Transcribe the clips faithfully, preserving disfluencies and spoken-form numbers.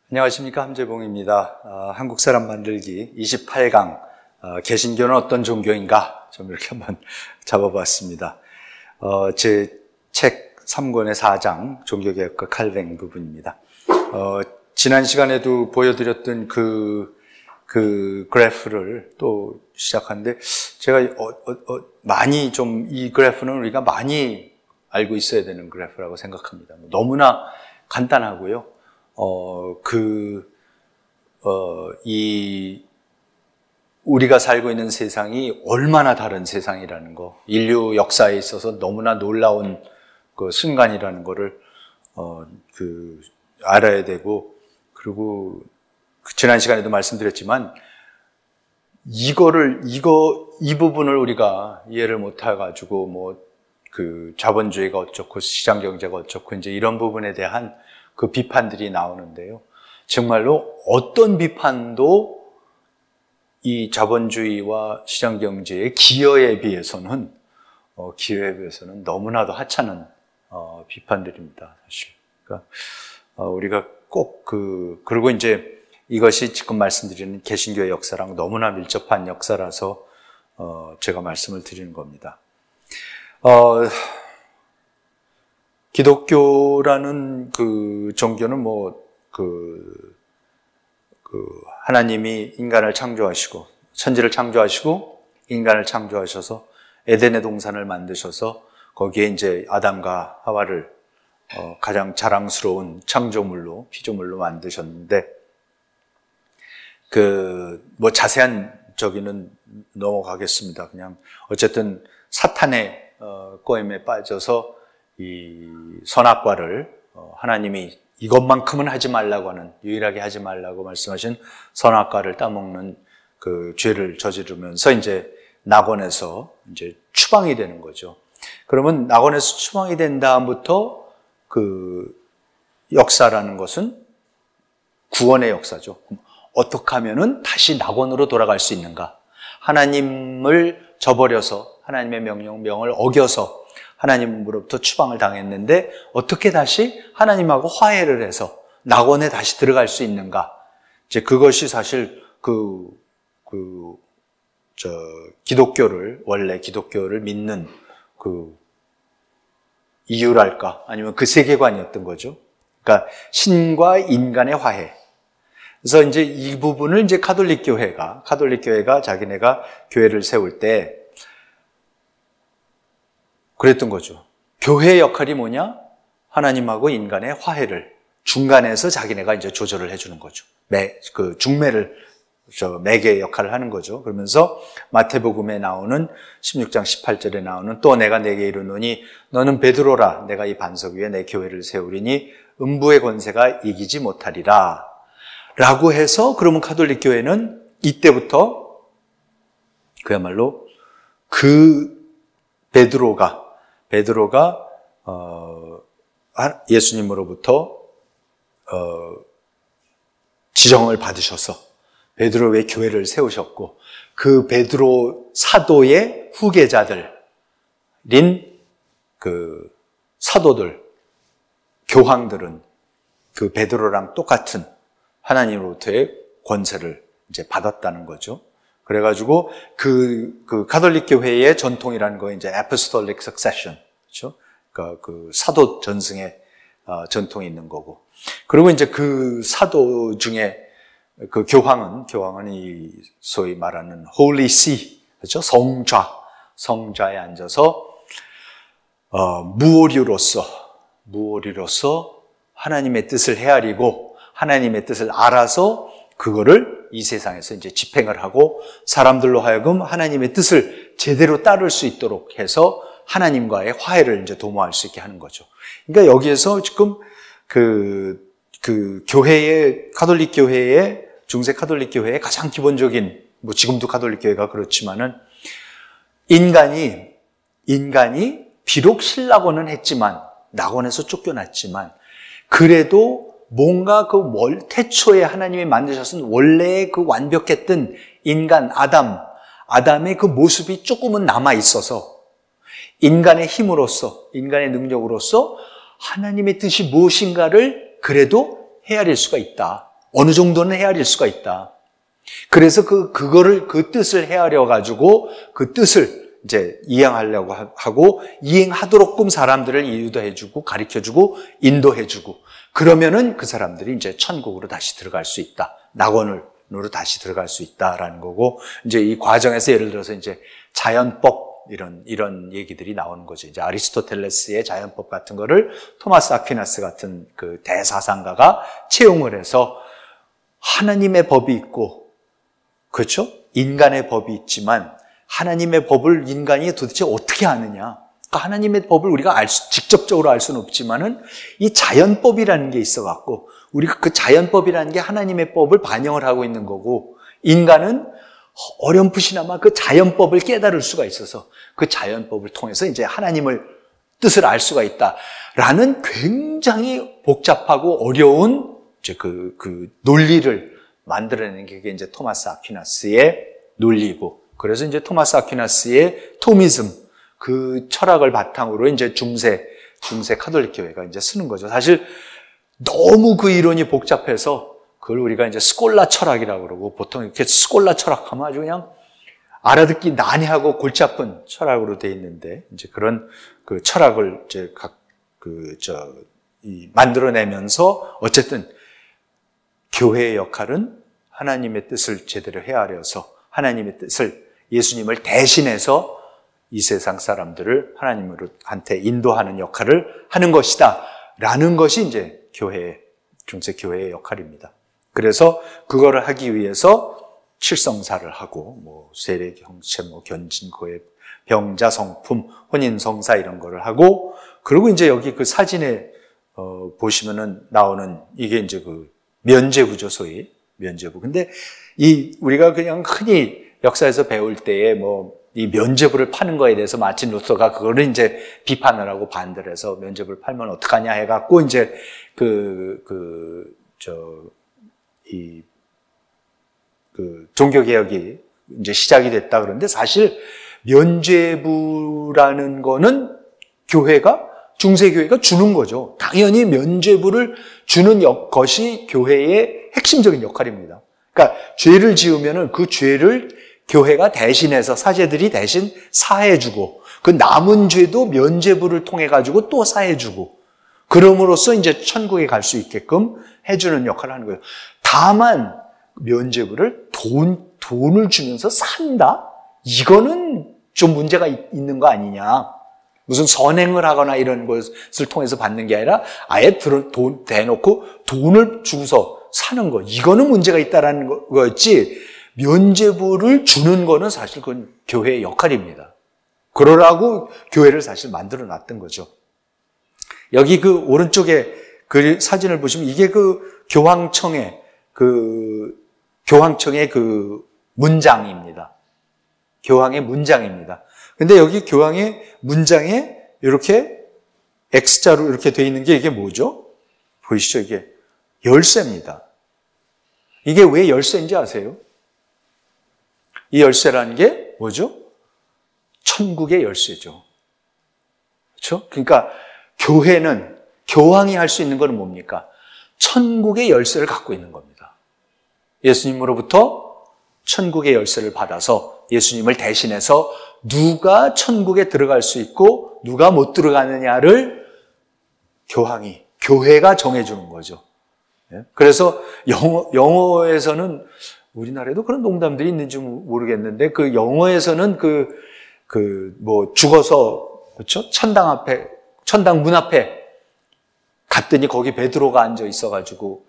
안녕하십니까, 함재봉입니다. 어, 한국 사람 만들기 이십팔 강 어, 개신교는 어떤 종교인가 좀 이렇게 한번 잡아봤습니다. 어, 제 책 삼 권의 사 장 종교개혁과 칼뱅 부분입니다. 어, 지난 시간에도 보여드렸던 그, 그 그래프를 또 시작하는데 제가 어, 어, 어, 많이 좀 이 그래프는 우리가 많이 알고 있어야 되는 그래프라고 생각합니다. 너무나 간단하고요. 어, 그, 어, 이, 우리가 살고 있는 세상이 얼마나 다른 세상이라는 거, 인류 역사에 있어서 너무나 놀라운 그 순간이라는 거를, 어, 그, 알아야 되고, 그리고, 그 지난 시간에도 말씀드렸지만, 이거를, 이거, 이 부분을 우리가 이해를 못 해가지고, 뭐, 그, 자본주의가 어쩌고, 시장 경제가 어쩌고, 이제 이런 부분에 대한 그 비판들이 나오는데요. 정말로 어떤 비판도 이 자본주의와 시장 경제의 기여에 비해서는 어, 기여에 비해서는 너무나도 하찮은 어, 비판들입니다. 사실. 그러니까 어, 우리가 꼭 그 그리고 이제 이것이 지금 말씀드리는 개신교의 역사랑 너무나 밀접한 역사라서 어, 제가 말씀을 드리는 겁니다. 어, 기독교라는 그 종교는 뭐, 그, 그, 하나님이 인간을 창조하시고, 천지를 창조하시고, 인간을 창조하셔서, 에덴의 동산을 만드셔서, 거기에 이제 아담과 하와를, 어, 가장 자랑스러운 창조물로, 피조물로 만드셨는데, 그, 뭐 자세한 저기는 넘어가겠습니다. 그냥, 어쨌든 사탄의, 어, 꼬임에 빠져서, 이 선악과를 하나님이 이것만큼은 하지 말라고 하는, 유일하게 하지 말라고 말씀하신 선악과를 따먹는 그 죄를 저지르면서 이제 낙원에서 이제 추방이 되는 거죠. 그러면 낙원에서 추방이 된 다음부터 그 역사라는 것은 구원의 역사죠. 어떻게 하면은 다시 낙원으로 돌아갈 수 있는가? 하나님을 저버려서 하나님의 명령, 명을 어겨서 하나님으로부터 추방을 당했는데 어떻게 다시 하나님하고 화해를 해서 낙원에 다시 들어갈 수 있는가? 이제 그것이 사실 그, 그, 저, 기독교를, 원래 기독교를 믿는 그 이유랄까? 아니면 그 세계관이었던 거죠. 그러니까 신과 인간의 화해. 그래서 이제 이 부분을 이제 가톨릭 교회가, 가톨릭 교회가 자기네가 교회를 세울 때 그랬던 거죠. 교회의 역할이 뭐냐? 하나님하고 인간의 화해를 중간에서 자기네가 이제 조절을 해주는 거죠. 매, 그 중매를, 저, 매개의 역할을 하는 거죠. 그러면서 마태복음에 나오는 십육 장 십팔 절에 나오는 또 내가 내게 이르노니 너는 베드로라 내가 이 반석 위에 내 교회를 세우리니 음부의 권세가 이기지 못하리라. 라고 해서 그러면 가톨릭 교회는 이때부터 그야말로 그 베드로가 베드로가 어, 예수님으로부터 어, 지정을 받으셔서 베드로의 교회를 세우셨고 그 베드로 사도의 후계자들인 그 사도들, 교황들은 그 베드로랑 똑같은 하나님으로부터의 권세를 이제 받았다는 거죠. 그래가지고 그, 그 가톨릭 교회의 전통이라는 거 이제 apostolic succession, 그렇죠? 그러니까 그 사도 전승의 어, 전통이 있는 거고. 그리고 이제 그 사도 중에 그 교황은 교황은 이 소위 말하는 holy see, 그렇죠? 성좌, 성좌에 앉아서 어, 무오류로서 무오류로서 하나님의 뜻을 헤아리고 하나님의 뜻을 알아서 그거를 이 세상에서 이제 집행을 하고 사람들로 하여금 하나님의 뜻을 제대로 따를 수 있도록 해서 하나님과의 화해를 이제 도모할 수 있게 하는 거죠. 그러니까 여기에서 지금 그, 그 교회의, 가톨릭 교회의, 중세 가톨릭 교회의 가장 기본적인, 뭐 지금도 가톨릭 교회가 그렇지만은 인간이, 인간이 비록 신라고는 했지만, 낙원에서 쫓겨났지만, 그래도 뭔가 그 월, 태초에 하나님이 만드셨은 원래의 그 완벽했던 인간, 아담, 아담의 그 모습이 조금은 남아있어서 인간의 힘으로써, 인간의 능력으로서 하나님의 뜻이 무엇인가를 그래도 헤아릴 수가 있다. 어느 정도는 헤아릴 수가 있다. 그래서 그, 그거를, 그 뜻을 헤아려가지고 그 뜻을 이제 이행하려고 하고 이행하도록끔 사람들을 인도해주고 가르쳐주고 인도해주고 그러면은 그 사람들이 이제 천국으로 다시 들어갈 수 있다. 낙원으로 다시 들어갈 수 있다라는 거고 이제 이 과정에서 예를 들어서 이제 자연법 이런, 이런 얘기들이 나오는 거죠. 이제 아리스토텔레스의 자연법 같은 거를 토마스 아퀴나스 같은 그 대사상가가 채용을 해서 하나님의 법이 있고 그렇죠? 인간의 법이 있지만 하나님의 법을 인간이 도대체 어떻게 아느냐? 그러니까 하나님의 법을 우리가 알 수, 직접적으로 알 수는 없지만은 이 자연법이라는 게 있어 갖고 우리가 그 자연법이라는 게 하나님의 법을 반영을 하고 있는 거고 인간은 어렴풋이나마 그 자연법을 깨달을 수가 있어서 그 자연법을 통해서 이제 하나님을 뜻을 알 수가 있다라는 굉장히 복잡하고 어려운 이제 그, 그 논리를 만들어내는 게 이제 토마스 아퀴나스의 논리고, 그래서 이제 토마스 아퀴나스의 토미즘, 그 철학을 바탕으로 이제 중세, 중세 카톨릭 교회가 이제 쓰는 거죠. 사실 너무 그 이론이 복잡해서 그걸 우리가 이제 스콜라 철학이라고 그러고, 보통 이렇게 스콜라 철학하면 아주 그냥 알아듣기 난해하고 골치 아픈 철학으로 돼 있는데, 이제 그런 그 철학을 이제 각, 그, 저, 이, 만들어내면서 어쨌든 교회의 역할은 하나님의 뜻을 제대로 헤아려서 하나님의 뜻을 예수님을 대신해서 이 세상 사람들을 하나님한테 인도하는 역할을 하는 것이다 라는 것이 이제 교회의, 중세 교회의 역할입니다. 그래서 그거를 하기 위해서 칠성사를 하고 뭐 세례, 경체, 뭐 견진, 고해, 병자, 성품, 혼인, 성사 이런 거를 하고, 그리고 이제 여기 그 사진에 어, 보시면은 나오는 이게 이제 그 면죄부죠, 소위 면죄부. 근데 이 우리가 그냥 흔히 역사에서 배울 때에 뭐 이 면죄부를 파는 거에 대해서 마틴 루터가 그거를 이제 비판을 하고 반대를 해서 면죄부를 팔면 어떡하냐 해갖고 이제 그 그 저 이 그 종교개혁이 이제 시작이 됐다 그러는데, 사실 면죄부라는 거는 교회가, 중세교회가 주는 거죠. 당연히 면죄부를 주는 역, 것이 교회의 핵심적인 역할입니다. 그러니까 죄를 지으면은 그 죄를 교회가 대신해서, 사제들이 대신 사해주고, 그 남은 죄도 면죄부를 통해 가지고 또 사해주고, 그럼으로써 이제 천국에 갈 수 있게끔 해주는 역할을 하는 거예요. 다만 면죄부를 돈, 돈을 주면서 산다? 이거는 좀 문제가 있는 거 아니냐. 무슨 선행을 하거나 이런 것을 통해서 받는 게 아니라 아예 돈 대놓고 돈을 주고서 사는 거, 이거는 문제가 있다라는 거였지, 면죄부를 주는 거는 사실 그건 교회의 역할입니다. 그러라고 교회를 사실 만들어 놨던 거죠. 여기 그 오른쪽에 그 사진을 보시면 이게 그 교황청의 그 교황청의 그 문장입니다. 교황의 문장입니다. 근데 여기 교황의 문장에 이렇게 X자로 이렇게 돼 있는 게 이게 뭐죠? 보이시죠? 이게 열쇠입니다. 이게 왜 열쇠인지 아세요? 이 열쇠라는 게 뭐죠? 천국의 열쇠죠. 그렇죠? 그러니까 교회는, 교황이 할 수 있는 건 뭡니까? 천국의 열쇠를 갖고 있는 겁니다. 예수님으로부터 천국의 열쇠를 받아서 예수님을 대신해서 누가 천국에 들어갈 수 있고 누가 못 들어가느냐를 교황이, 교회가 정해주는 거죠. 그래서 영어, 영어에서는, 우리나라에도 그런 농담들이 있는지 모르겠는데, 그 영어에서는 그, 그, 뭐, 죽어서, 그렇죠? 천당 앞에, 천당 문 앞에 갔더니 거기 베드로가 앉아 있어가지고,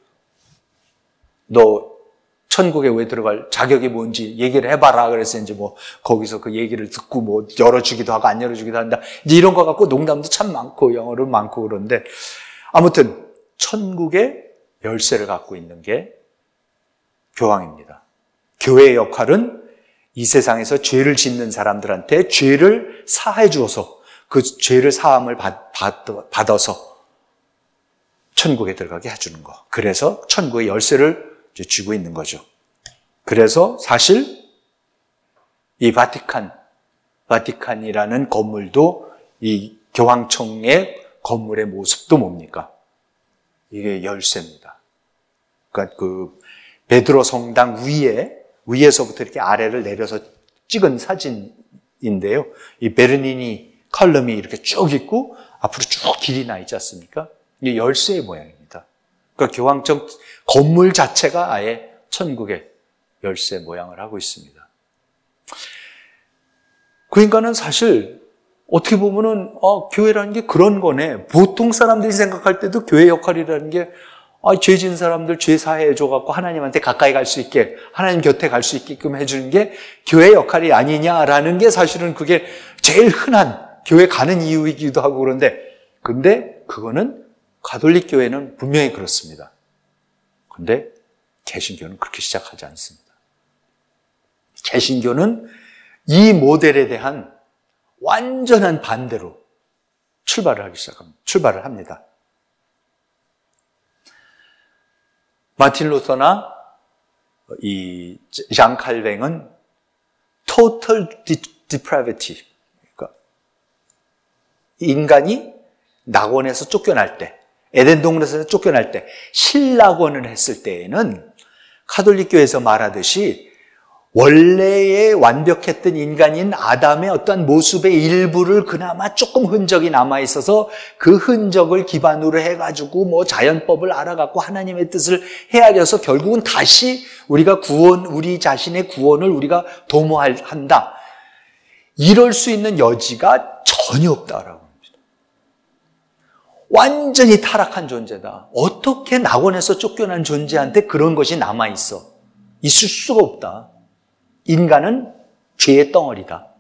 너 천국에 왜 들어갈 자격이 뭔지 얘기를 해봐라. 그래서 이제 뭐, 거기서 그 얘기를 듣고 뭐, 열어주기도 하고 안 열어주기도 한다. 이제 이런 거 갖고 농담도 참 많고, 영어로 많고 그런데, 아무튼, 천국의 열쇠를 갖고 있는 게 교황입니다. 교회의 역할은 이 세상에서 죄를 짓는 사람들한테 죄를 사해 주어서 그 죄를 사함을 받, 받, 받아서 천국에 들어가게 해주는 거. 그래서 천국의 열쇠를 이제 쥐고 있는 거죠. 그래서 사실 이 바티칸, 바티칸이라는 건물도 이 교황청의 건물의 모습도 뭡니까? 이게 열쇠입니다. 그러니까 그 베드로 성당 위에, 위에서부터 이렇게 아래를 내려서 찍은 사진인데요. 이 베르니니 컬럼이 이렇게 쭉 있고 앞으로 쭉 길이 나 있지 않습니까? 이게 열쇠의 모양입니다. 그러니까 교황청 건물 자체가 아예 천국의 열쇠 모양을 하고 있습니다. 그러니까는 사실 어떻게 보면은 어, 교회라는 게 그런 거네. 보통 사람들이 생각할 때도 교회 역할이라는 게 아, 죄 지은 사람들 죄 사해줘갖고 하나님한테 가까이 갈 수 있게, 하나님 곁에 갈 수 있게끔 해주는 게 교회 역할이 아니냐라는 게 사실은 그게 제일 흔한 교회 가는 이유이기도 하고 그런데, 근데 그거는 가톨릭 교회는 분명히 그렇습니다. 근데 개신교는 그렇게 시작하지 않습니다. 개신교는 이 모델에 대한 완전한 반대로 출발을 하기 시작합니다. 출발을 합니다. 마틴 루터나 이 장 칼뱅은 total depravity, 그러니까 인간이 낙원에서 쫓겨날 때, 에덴 동산에서 쫓겨날 때, 신낙원을 했을 때에는 가톨릭 교회에서 말하듯이 원래의 완벽했던 인간인 아담의 어떤 모습의 일부를 그나마 조금 흔적이 남아있어서 그 흔적을 기반으로 해가지고 뭐 자연법을 알아갖고 하나님의 뜻을 헤아려서 결국은 다시 우리가 구원, 우리 자신의 구원을 우리가 도모한다. 이럴 수 있는 여지가 전혀 없다라고 합니다. 완전히 타락한 존재다. 어떻게 낙원에서 쫓겨난 존재한테 그런 것이 남아있어? 있을 수가 없다. 인간은 죄의 덩어리다.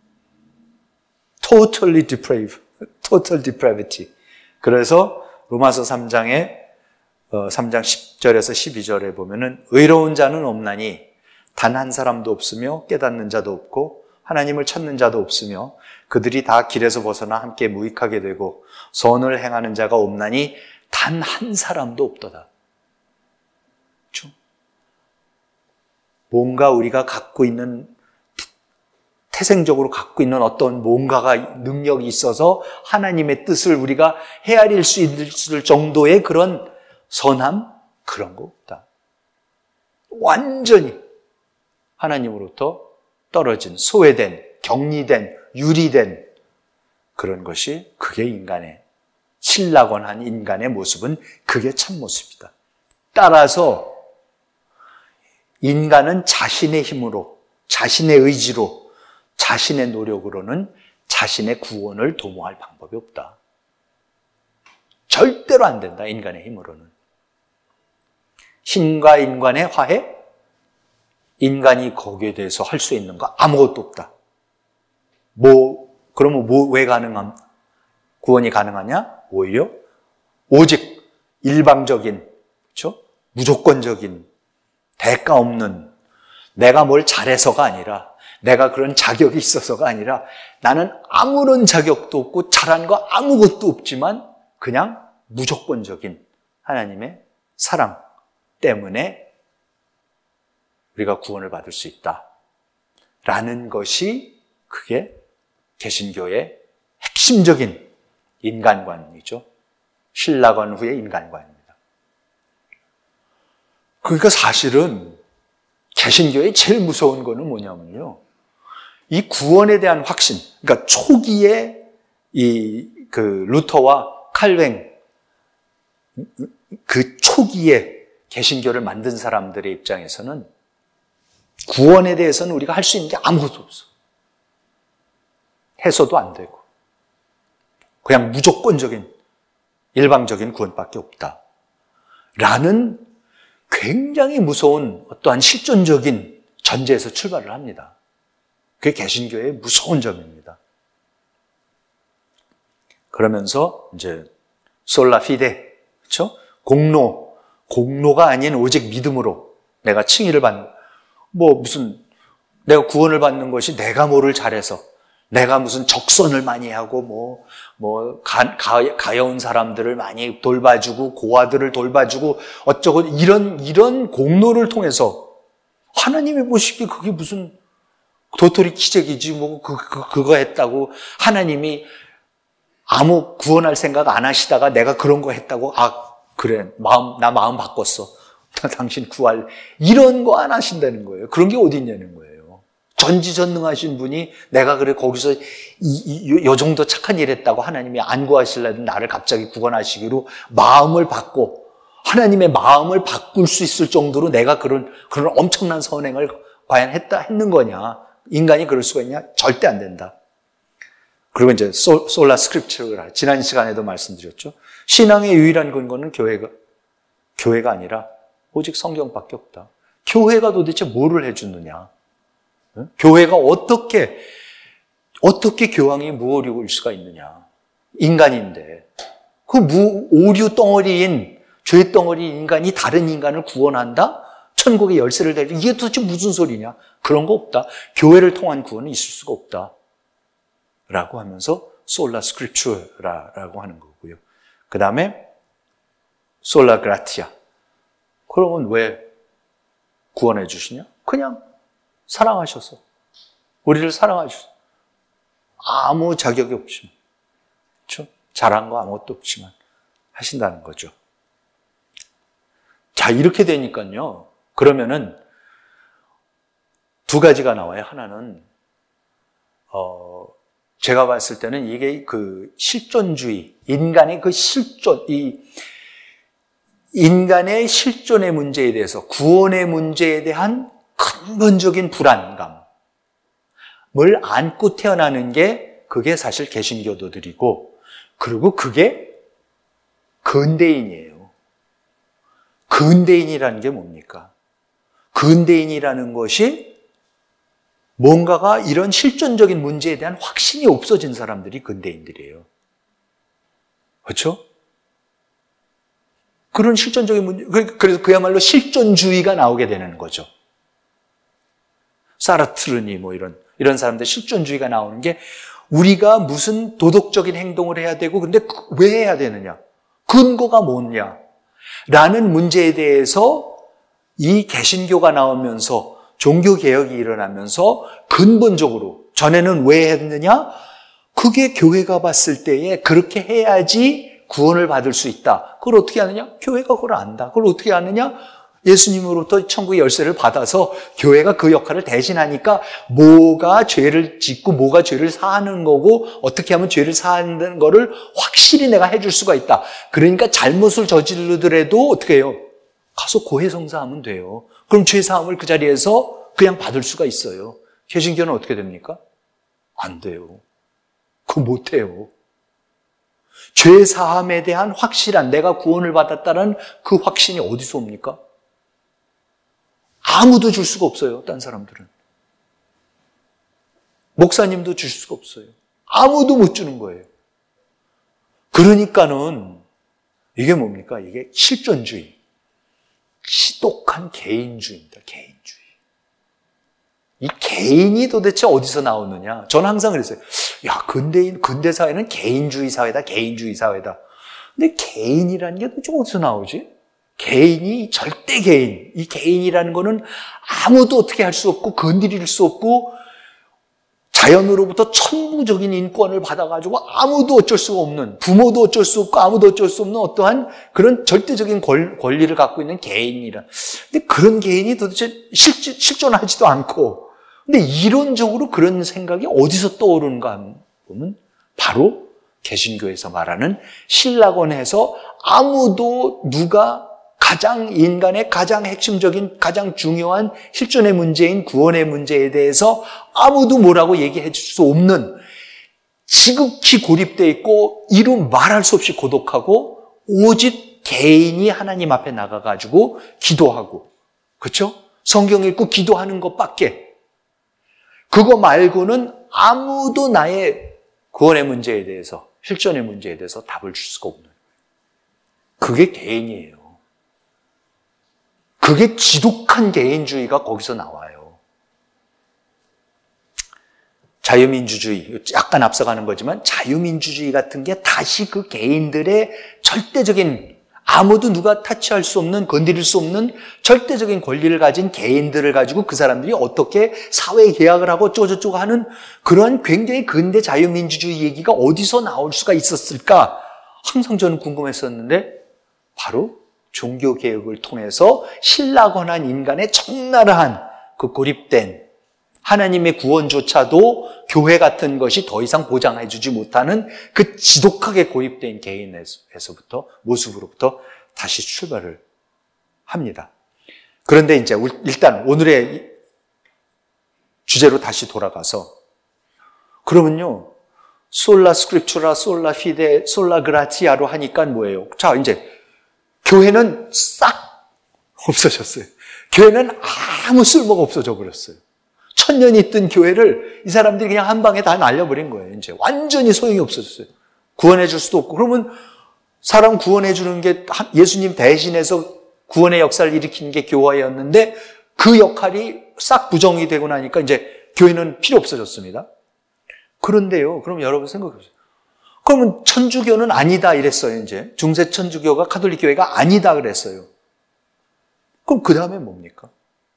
Totally depraved, total depravity. 그래서 로마서 삼 장에 삼 장 십 절에서 십이 절에 보면은 의로운 자는 없나니 단 한 사람도 없으며 깨닫는 자도 없고 하나님을 찾는 자도 없으며 그들이 다 길에서 벗어나 함께 무익하게 되고 선을 행하는 자가 없나니 단 한 사람도 없도다. 그렇죠? 뭔가 우리가 갖고 있는, 태생적으로 갖고 있는 어떤 뭔가가 능력이 있어서 하나님의 뜻을 우리가 헤아릴 수 있을 정도의 그런 선함? 그런 거 없다. 완전히 하나님으로부터 떨어진, 소외된, 격리된, 유리된 그런 것이, 그게 인간의, 신낙원한 인간의 모습은 그게 참모습이다. 따라서 인간은 자신의 힘으로, 자신의 의지로, 자신의 노력으로는 자신의 구원을 도모할 방법이 없다. 절대로 안 된다, 인간의 힘으로는. 신과 인간의 화해? 인간이 거기에 대해서 할 수 있는 거 아무것도 없다. 뭐, 그러면 뭐, 왜 가능함? 구원이 가능하냐? 오히려 오직 일방적인, 그렇죠? 무조건적인, 대가 없는, 내가 뭘 잘해서가 아니라, 내가 그런 자격이 있어서가 아니라, 나는 아무런 자격도 없고 잘한 거 아무것도 없지만 그냥 무조건적인 하나님의 사랑 때문에 우리가 구원을 받을 수 있다. 라는 것이 그게 개신교의 핵심적인 인간관이죠. 신낙원 후의 인간관입니다. 그러니까 사실은 개신교의 제일 무서운 거는 뭐냐면요, 이 구원에 대한 확신, 그러니까 초기에 이 그 루터와 칼뱅, 그 초기에 개신교를 만든 사람들의 입장에서는 구원에 대해서는 우리가 할 수 있는 게 아무것도 없어. 해서도 안 되고 그냥 무조건적인 일방적인 구원밖에 없다. 라는 굉장히 무서운 어떠한 실존적인 전제에서 출발을 합니다. 그게 개신교의 무서운 점입니다. 그러면서 이제 솔라 피데, 그렇죠? 공로, 공로가 아닌 오직 믿음으로 내가 칭의를 받는, 뭐 무슨 내가 구원을 받는 것이 내가 뭐를 잘해서, 내가 무슨 적선을 많이 하고 뭐, 뭐, 가, 가, 가여운 사람들을 많이 돌봐주고, 고아들을 돌봐주고, 어쩌고, 이런, 이런 공로를 통해서, 하나님이 보시기에 그게 무슨 도토리 기적이지, 뭐, 그, 그, 그거 했다고, 하나님이 아무 구원할 생각 안 하시다가 내가 그런 거 했다고, 아, 그래, 마음, 나 마음 바꿨어. 당신 구할 이런 거 안 하신다는 거예요. 그런 게 어디 있냐는 거예요. 전지전능하신 분이 내가 그래 거기서 이, 이, 요 정도 착한 일 했다고 하나님이 안 구하실라든 나를 갑자기 구원하시기로 마음을 바꿔 하나님의 마음을 바꿀 수 있을 정도로 내가 그런 그런 엄청난 선행을 과연 했다 했는 거냐? 인간이 그럴 수가 있냐? 절대 안 된다. 그리고 이제 솔, 솔라 스크립처라 지난 시간에도 말씀드렸죠. 신앙의 유일한 근거는 교회가 교회가 아니라 오직 성경밖에 없다. 교회가 도대체 뭐를 해주느냐? 응? 교회가 어떻게 어떻게 교황이 무오류일 수가 있느냐? 인간인데 그 무, 오류 덩어리인 죄 덩어리 인간이 다른 인간을 구원한다? 천국의 열쇠를 대주 이게 도대체 무슨 소리냐? 그런 거 없다. 교회를 통한 구원은 있을 수가 없다. 라고 하면서 솔라 스크립추라라고 하는 거고요. 그 다음에 솔라 그라티아. 그러면 왜 구원해 주시냐? 그냥 사랑하셔서 우리를 사랑하셔서 아무 자격이 없지만 그렇죠? 잘한 거 아무것도 없지만 하신다는 거죠. 자, 이렇게 되니까요. 그러면은 두 가지가 나와요. 하나는 어 제가 봤을 때는 이게 그 실존주의, 인간의 그 실존, 이 인간의 실존의 문제에 대해서, 구원의 문제에 대한 근본적인 불안감을 안고 태어나는 게 그게 사실 개신교도들이고, 그리고 그게 근대인이에요. 근대인이라는 게 뭡니까? 근대인이라는 것이 뭔가가 이런 실존적인 문제에 대한 확신이 없어진 사람들이 근대인들이에요. 그렇죠? 그런 실존적인 문제, 그래서 그야말로 실존주의가 나오게 되는 거죠. 사르트르니 뭐 이런, 이런 사람들 실존주의가 나오는 게 우리가 무슨 도덕적인 행동을 해야 되고, 근데 왜 해야 되느냐? 근거가 뭐냐? 라는 문제에 대해서 이 개신교가 나오면서 종교개혁이 일어나면서 근본적으로 전에는 왜 했느냐? 그게 교회가 봤을 때에 그렇게 해야지 구원을 받을 수 있다. 그걸 어떻게 하느냐? 교회가 그걸 안다. 그걸 어떻게 하느냐? 예수님으로부터 천국의 열쇠를 받아서 교회가 그 역할을 대신하니까 뭐가 죄를 짓고 뭐가 죄를 사하는 거고 어떻게 하면 죄를 사하는 거를 확실히 내가 해줄 수가 있다. 그러니까 잘못을 저지르더라도 어떻게 해요? 가서 고해성사하면 돼요. 그럼 죄사함을 그 자리에서 그냥 받을 수가 있어요. 개신교는 어떻게 됩니까? 안 돼요. 그거 못 해요. 죄사함에 대한 확실한 내가 구원을 받았다는 그 확신이 어디서 옵니까? 아무도 줄 수가 없어요. 딴 사람들은. 목사님도 줄 수가 없어요. 아무도 못 주는 거예요. 그러니까는 이게 뭡니까? 이게 실존주의. 지독한 개인주의입니다. 개인주의. 이 개인이 도대체 어디서 나오느냐? 저는 항상 그랬어요. 야, 근대인, 근대사회는 개인주의 사회다, 개인주의 사회다. 근데 개인이라는 게 도대체 어디서 나오지? 개인이 절대 개인. 이 개인이라는 거는 아무도 어떻게 할 수 없고, 건드릴 수 없고, 자연으로부터 천부적인 인권을 받아가지고 아무도 어쩔 수가 없는, 부모도 어쩔 수 없고 아무도 어쩔 수 없는 어떠한 그런 절대적인 권, 권리를 갖고 있는 개인이라. 근데 그런 개인이 도대체 실, 실존하지도 않고, 근데 이론적으로 그런 생각이 어디서 떠오르는가 보면 바로 개신교에서 말하는 신라권에서 아무도 누가 가장 인간의 가장 핵심적인 가장 중요한 실존의 문제인 구원의 문제에 대해서 아무도 뭐라고 얘기해 줄 수 없는 지극히 고립되어 있고 이루 말할 수 없이 고독하고 오직 개인이 하나님 앞에 나가가지고 기도하고 그렇죠? 성경 읽고 기도하는 것밖에 그거 말고는 아무도 나의 구원의 문제에 대해서 실존의 문제에 대해서 답을 줄 수가 없는 그게 개인이에요. 그게 지독한 개인주의가 거기서 나와요. 자유민주주의, 약간 앞서가는 거지만 자유민주주의 같은 게 다시 그 개인들의 절대적인 아무도 누가 타치할 수 없는, 건드릴 수 없는 절대적인 권리를 가진 개인들을 가지고 그 사람들이 어떻게 사회 계약을 하고 어쩌고저쩌고 하는 그런 굉장히 근대 자유민주주의 얘기가 어디서 나올 수가 있었을까? 항상 저는 궁금했었는데 바로 종교개혁을 통해서 신라 권한 인간의 적나라한 그 고립된 하나님의 구원조차도 교회 같은 것이 더 이상 보장해주지 못하는 그 지독하게 고립된 개인에서부터, 모습으로부터 다시 출발을 합니다. 그런데 이제 일단 오늘의 주제로 다시 돌아가서, 그러면요, 솔라 스크립추라, 솔라 피데, 솔라 그라티아로 하니까 뭐예요? 자, 이제 교회는 싹 없어졌어요. 교회는 아무 쓸모가 없어져 버렸어요. 천년이 있던 교회를 이 사람들이 그냥 한 방에 다 날려버린 거예요. 이제 완전히 소용이 없어졌어요. 구원해 줄 수도 없고. 그러면 사람 구원해 주는 게 예수님 대신해서 구원의 역사를 일으킨 게 교회였는데 그 역할이 싹 부정이 되고 나니까 이제 교회는 필요 없어졌습니다. 그런데요, 그럼 여러분 생각해 보세요. 그러면 천주교는 아니다 이랬어요. 이제 중세 천주교가 가톨릭 교회가 아니다 그랬어요. 그럼 그 다음에 뭡니까?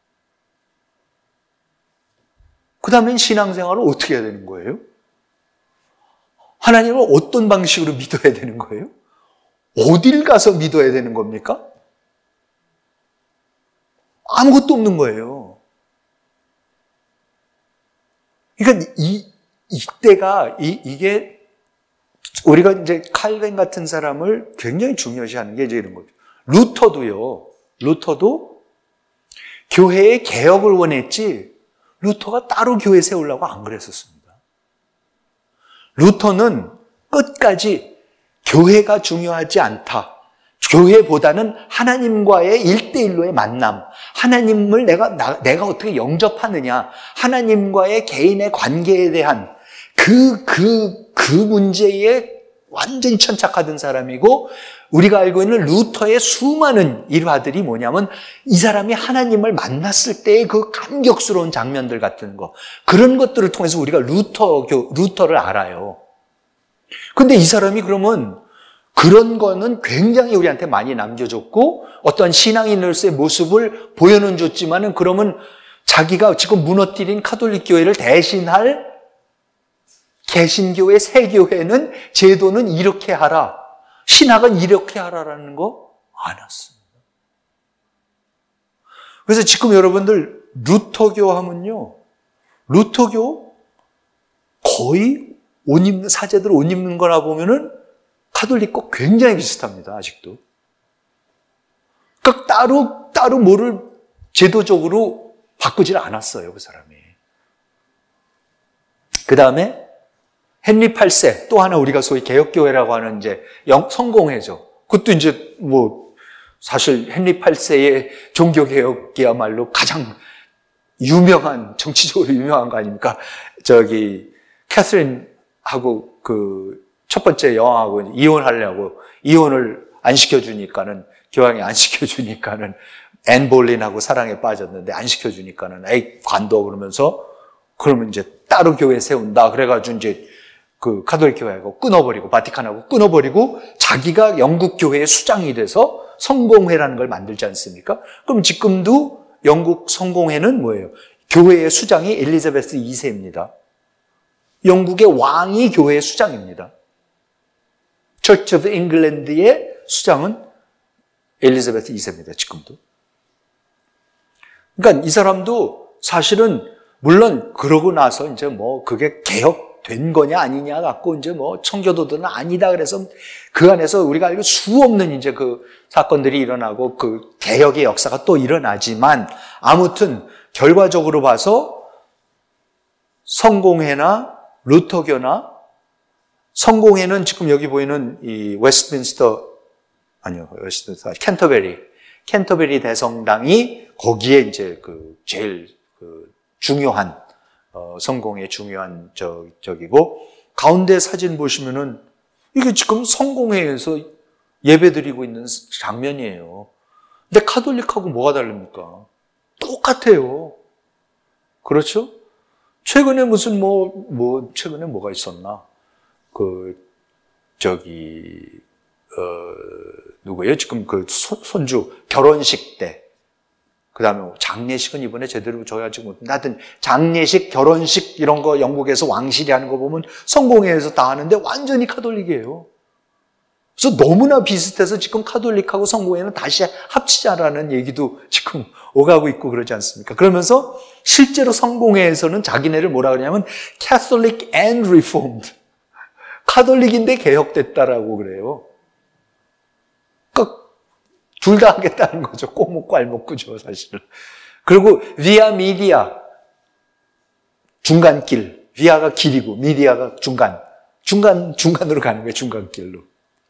그 다음엔 신앙생활을 어떻게 해야 되는 거예요? 하나님을 어떤 방식으로 믿어야 되는 거예요? 어딜 가서 믿어야 되는 겁니까? 아무것도 없는 거예요. 그러니까 이, 이때가, 이, 이게, 우리가 이제 칼빈 같은 사람을 굉장히 중요시하는 게 이제 이런 거죠. 루터도요, 루터도 교회의 개혁을 원했지, 루터가 따로 교회 세우려고 안 그랬었습니다. 루터는 끝까지 교회가 중요하지 않다. 교회보다는 하나님과의 일대일로의 만남, 하나님을 내가, 나, 내가 어떻게 영접하느냐, 하나님과의 개인의 관계에 대한 그, 그, 그 문제에 완전히 천착하던 사람이고, 우리가 알고 있는 루터의 수많은 일화들이 뭐냐면 이 사람이 하나님을 만났을 때의 그 감격스러운 장면들 같은 거, 그런 것들을 통해서 우리가 루터교, 루터를 알아요. 근데 이 사람이 그러면 그런 거는 굉장히 우리한테 많이 남겨줬고 어떤 신앙인으로서의 모습을 보여는 줬지만은 그러면 자기가 지금 무너뜨린 가톨릭 교회를 대신할 개신교의 새 교회는 제도는 이렇게 하라, 신학은 이렇게 하라라는 거 안 왔습니다. 그래서 지금 여러분들 루터교 하면요, 루터교 거의 옷 입는, 사제들 옷 입는 거나 보면은 가톨릭 거 굉장히 비슷합니다. 아직도. 그러니까 따로 따로 뭐를 제도적으로 바꾸질 않았어요, 그 사람이. 그 다음에 헨리 팔 세, 또 하나 우리가 소위 개혁교회라고 하는 이제 성공회죠. 그것도 이제 뭐 사실 헨리 팔 세의 종교개혁이야말로 가장 유명한, 정치적으로 유명한 거 아닙니까? 저기 캐서린하고 그 첫 번째 여왕하고 이혼하려고 이혼을 안 시켜주니까는, 교황이 안 시켜주니까는 앤 볼린하고 사랑에 빠졌는데 안 시켜주니까는 에이 관둬 그러면서, 그러면 이제 따로 교회 세운다 그래가지고 이제 그 가톨릭 교회하고 끊어버리고 바티칸하고 끊어버리고 자기가 영국 교회의 수장이 돼서 성공회라는 걸 만들지 않습니까? 그럼 지금도 영국 성공회는 뭐예요? 교회의 수장이 엘리자베스 이 세입니다. 영국의 왕이 교회의 수장입니다. 처치 오브 잉글랜드의 수장은 엘리자베스 이 세입니다. 지금도. 그러니까 이 사람도 사실은 물론 그러고 나서 이제 뭐 그게 개혁된 거냐 아니냐 갖고 이제 뭐 청교도들은 아니다 그래서 그 안에서 우리가 알고 수 없는 이제 그 사건들이 일어나고 그 개혁의 역사가 또 일어나지만, 아무튼 결과적으로 봐서 성공회나 루터교나, 성공회는 지금 여기 보이는 이 웨스트민스터, 아니요, 웨스트민스터, 캔터베리, 캔터베리 대성당이 거기에 이제 그 제일 그 중요한, 어, 성공의 중요한 저, 저기고, 가운데 사진 보시면은 이게 지금 성공회에서 예배 드리고 있는 장면이에요. 근데 가톨릭하고 뭐가 다릅니까? 똑같아요. 그렇죠? 최근에 무슨 뭐, 뭐, 최근에 뭐가 있었나? 그, 저기, 어, 누구예요? 지금 그 손, 손주 결혼식 때. 그 다음에 장례식은 이번에 제대로 줘야지 못했는데, 하여튼 장례식, 결혼식 이런 거 영국에서 왕실이 하는 거 보면 성공회에서 다 하는데 완전히 가톨릭이에요. 그래서 너무나 비슷해서 지금 카톨릭하고 성공회는 다시 합치자라는 얘기도 지금 오가고 있고 그러지 않습니까? 그러면서 실제로 성공회에서는 자기네를 뭐라 그러냐면 Catholic and Reformed. 카톨릭인데 개혁됐다라고 그래요. 그러니까 둘 다 하겠다는 거죠. 꼬먹고 알먹고죠, 사실. 그리고 via media. 중간길. via가 길이고 media가 중간. 중간, 중간으로 가는 거예요. 중간길로.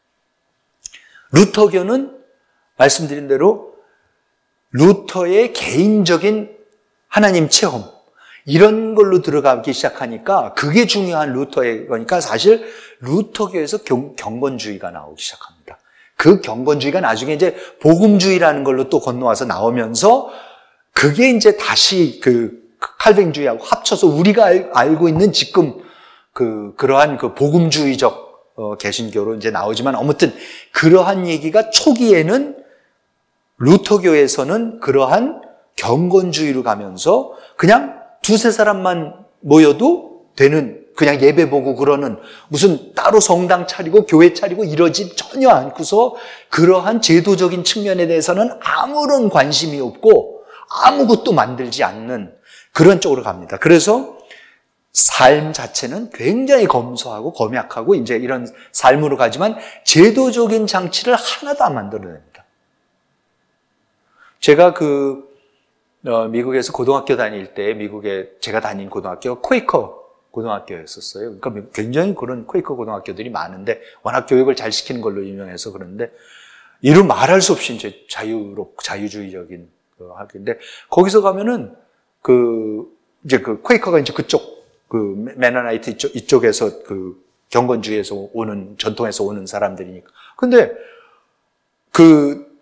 루터교는 말씀드린 대로 루터의 개인적인 하나님 체험 이런 걸로 들어가기 시작하니까 그게 중요한 루터의 거니까 사실 루터교에서 경, 경건주의가 나오기 시작합니다. 그 경건주의가 나중에 이제 복음주의라는 걸로 또 건너와서 나오면서 그게 이제 다시 그 칼뱅주의하고 합쳐서 우리가 알, 알고 있는 지금 그 그러한 그 복음주의적 어, 개신교로 이제 나오지만 아무튼 그러한 얘기가 초기에는 루터교에서는 그러한 경건주의로 가면서 그냥 두세 사람만 모여도 되는 그냥 예배 보고 그러는 무슨 따로 성당 차리고 교회 차리고 이러지 전혀 않고서 그러한 제도적인 측면에 대해서는 아무런 관심이 없고 아무것도 만들지 않는 그런 쪽으로 갑니다. 그래서 삶 자체는 굉장히 검소하고 검약하고 이제 이런 삶으로 가지만 제도적인 장치를 하나도 안 만들어냅니다. 제가 그 어, 미국에서 고등학교 다닐 때 미국에 제가 다닌 고등학교가 퀘이커 고등학교였었어요. 그러니까 굉장히 그런 퀘이커 고등학교들이 많은데 워낙 교육을 잘 시키는 걸로 유명해서 그런데 이루 말할 수 없이 이제 자유롭 자유주의적인 그 학교인데 거기서 가면은 그 이제 그 퀘이커가 이제 그쪽 그 메너나이트 이쪽, 이쪽에서 그 경건주의에서 오는 전통에서 오는 사람들이니까. 근데 그,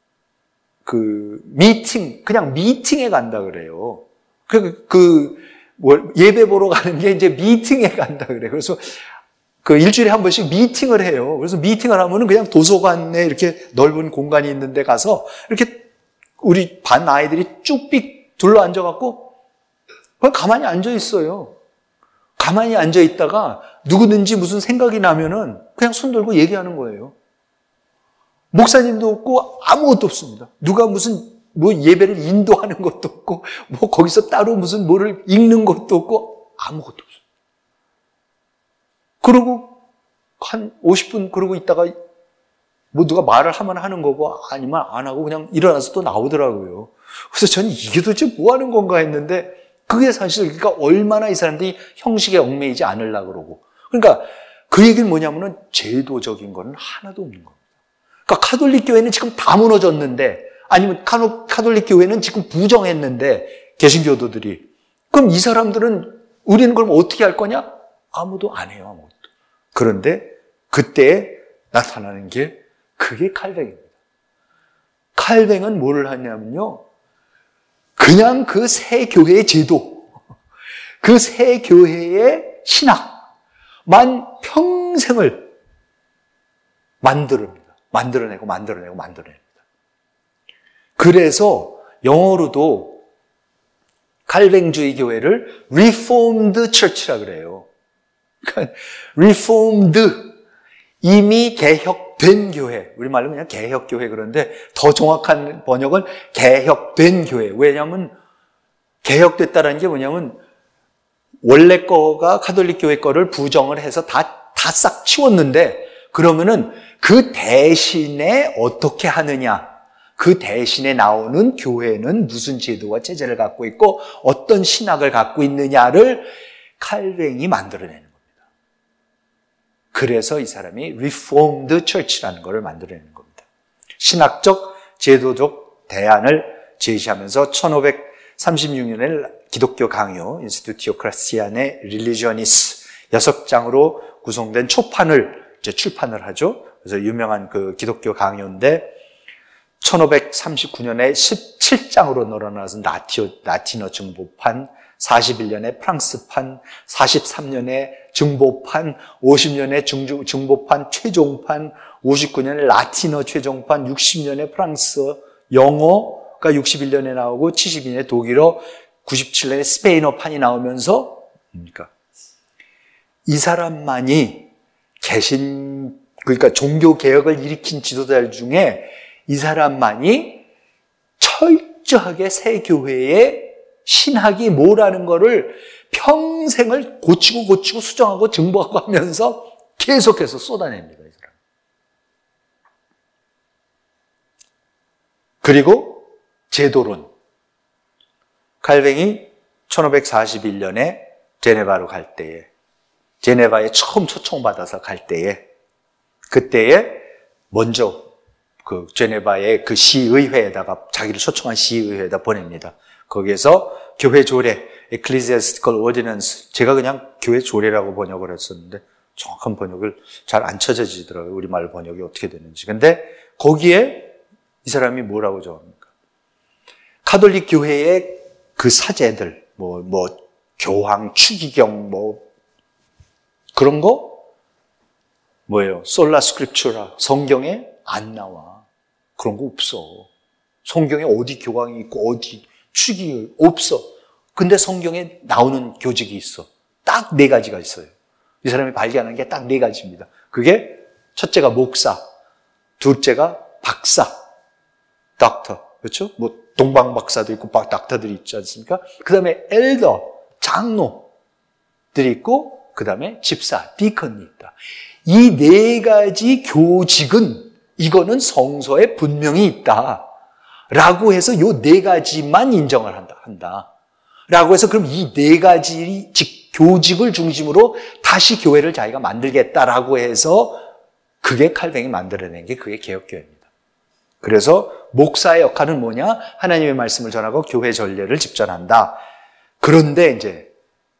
그 미팅 그냥 미팅에 간다 그래요. 그, 그 뭐 예배 보러 가는 게 이제 미팅에 간다 그래요. 그래서 그 일주일에 한 번씩 미팅을 해요. 그래서 미팅을 하면은 그냥 도서관에 이렇게 넓은 공간이 있는데 가서 이렇게 우리 반 아이들이 쭉삑 둘러 앉아갖고 그냥 가만히 앉아 있어요. 가만히 앉아 있다가 누구든지 무슨 생각이 나면은 그냥 손 들고 얘기하는 거예요. 목사님도 없고 아무것도 없습니다. 누가 무슨 뭐 예배를 인도하는 것도 없고 뭐 거기서 따로 무슨 뭐를 읽는 것도 없고 아무것도 없어요. 그러고 한 오십 분 그러고 있다가 뭐 누가 말을 하면 하는 거고 아니면 안 하고 그냥 일어나서 또 나오더라고요. 그래서 저는 이게 도대체 뭐 하는 건가 했는데 그게 사실 그러니까 얼마나 이 사람들이 형식에 얽매이지 않으려고 그러고. 그러니까 그 얘기는 뭐냐면은 제도적인 거는 하나도 없는 겁니다. 그러니까 카톨릭 교회는 지금 다 무너졌는데 아니면 카톨릭 교회는 지금 부정했는데 개신교도들이 그럼 이 사람들은 우리는 그럼 어떻게 할 거냐? 아무도 안 해요. 아무것도. 그런데 그때 나타나는 게 그게 칼뱅입니다. 칼뱅은 뭐를 하냐면요. 그냥 그 새 교회의 제도, 그 새 교회의 신학만 평생을 만들어냅니다. 만들어내고 만들어내고 만들어냅니다. 그래서 영어로도 칼뱅주의 교회를 Reformed Church라 그래요. 그러니까 Reformed, 이미 개혁된 교회. 우리말로 그냥 개혁교회 그런데 더 정확한 번역은 개혁된 교회. 왜냐하면 개혁됐다는 게 뭐냐면 원래 거가 카톨릭 교회 거를 부정을 해서 다, 다 싹 치웠는데 그러면은 그 대신에 어떻게 하느냐. 그 대신에 나오는 교회는 무슨 제도와 체제를 갖고 있고 어떤 신학을 갖고 있느냐를 칼뱅이 만들어내는 겁니다. 그래서 이 사람이 Reformed Church라는 것을 만들어내는 겁니다. 신학적, 제도적 대안을 제시하면서 천오백삼십육 년에 기독교 강요 Institutio Christianae Religionis 여섯 장으로 구성된 초판을 이제 출판을 하죠. 그래서 유명한 그 기독교 강요인데 천오백삼십구 년에 십칠 장으로 늘어나서 라티오, 라틴어 증보판, 사십일 년에 프랑스판, 사십삼 년에 증보판, 오십 년에 증, 증보판, 최종판, 오십구 년에 라틴어 최종판, 육십 년에 프랑스 영어가 육십일 년에 나오고 칠십이 년에 독일어, 구십칠 년에 스페인어판이 나오면서 그러니까 이 사람만이 개신 그러니까 종교 개혁을 일으킨 지도자들 중에 이 사람만이 철저하게 새 교회의 신학이 뭐라는 거를 평생을 고치고 고치고 수정하고 증거하고 하면서 계속해서 쏟아냅니다, 이 사람. 그리고 제도론. 칼뱅이 천오백사십일 년에 제네바로 갈 때에, 제네바에 처음 초청받아서 갈 때에, 그때에 먼저 그 제네바의 그 시의회에다가 자기를 초청한 시의회에다 보냅니다. 거기에서 교회 조례, Ecclesiastical Ordinance, 제가 그냥 교회 조례라고 번역을 했었는데 정확한 번역을 잘 안 찾아지더라고요. 우리말 번역이 어떻게 되는지. 근데 거기에 이 사람이 뭐라고 적합니까? 카톨릭 교회의 그 사제들, 뭐, 뭐, 교황, 추기경, 뭐, 그런 거? 뭐예요? 솔라 스크립추라. 성경에 안 나와. 그런 거 없어. 성경에 어디 교황이 있고, 어디 추기, 없어. 근데 성경에 나오는 교직이 있어. 딱 네 가지가 있어요. 이 사람이 발견한 게 딱 네 가지입니다. 그게 첫째가 목사, 둘째가 박사, 닥터, 그렇죠? 뭐 동방 박사도 있고 닥터들이 있지 않습니까? 그 다음에 엘더, 장로들이 있고 그 다음에 집사, 디컨이 있다. 이 네 가지 교직은 이거는 성서에 분명히 있다. 라고 해서 요 네 가지만 인정을 한다. 한다. 라고 해서 그럼 이 네 가지 교직을 중심으로 다시 교회를 자기가 만들겠다라고 해서 그게 칼뱅이 만들어낸 게 그게 개혁교회입니다. 그래서 목사의 역할은 뭐냐? 하나님의 말씀을 전하고 교회 전례를 집전한다. 그런데 이제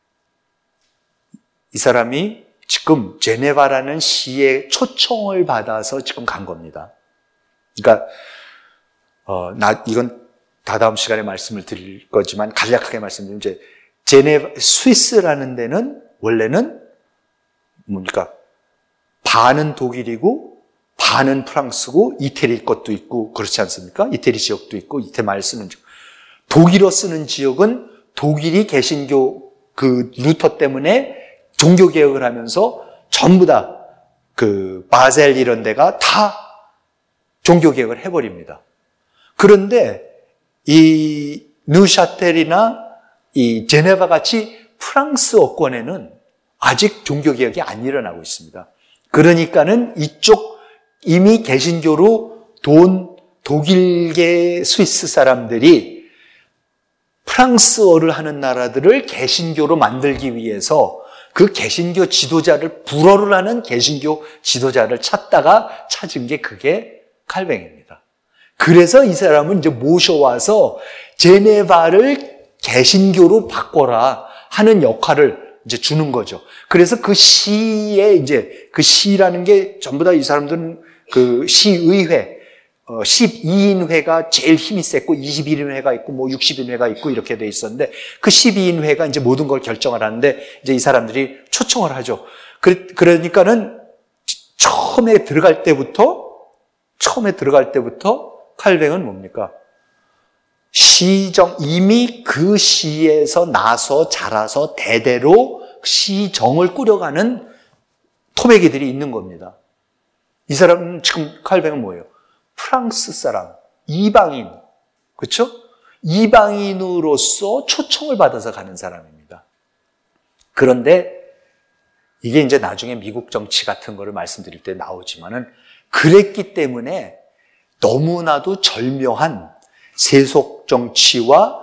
이 사람이 지금 제네바라는 시의 초청을 받아서 지금 간 겁니다. 그러니까 어, 나 이건 다 다음 시간에 말씀을 드릴 거지만 간략하게 말씀드리면 이제 제네바, 스위스라는 데는 원래는 뭡니까? 반은 독일이고 반은 프랑스고 이태리 것도 있고 그렇지 않습니까? 이태리 지역도 있고 이태말 쓰는 지역. 독일어 쓰는 지역은 독일이 개신교 그 루터 때문에 종교개혁을 하면서 전부 다 그 바셀 이런 데가 다 종교개혁을 해버립니다. 그런데 이 뉴샤텔이나 이 제네바 같이 프랑스어권에는 아직 종교개혁이 안 일어나고 있습니다. 그러니까는 이쪽 이미 개신교로 돈 독일계 스위스 사람들이 프랑스어를 하는 나라들을 개신교로 만들기 위해서 그 개신교 지도자를 불어를 하는 개신교 지도자를 찾다가 찾은 게 그게 칼뱅입니다. 그래서 이 사람은 이제 모셔와서 제네바를 개신교로 바꿔라 하는 역할을 이제 주는 거죠. 그래서 그 시에 이제 그 시라는 게 전부 다 이 사람들은 그 시의회, 어, 십이 인회가 제일 힘이 셌고 이십일 인회가 있고 뭐 육십 인회가 있고 이렇게 돼 있었는데 그 십이 인회가 이제 모든 걸 결정을 하는데 이제 이 사람들이 초청을 하죠. 그, 그러니까는 처음에 들어갈 때부터 처음에 들어갈 때부터 칼뱅은 뭡니까? 시정, 이미 그 시에서 나서 자라서 대대로 시정을 꾸려가는 토백이들이 있는 겁니다. 이 사람은 지금 칼뱅은 뭐예요? 프랑스 사람, 이방인, 그렇죠? 이방인으로서 초청을 받아서 가는 사람입니다. 그런데 이게 이제 나중에 미국 정치 같은 거를 말씀드릴 때 나오지만은 그랬기 때문에 너무나도 절묘한 세속 정치와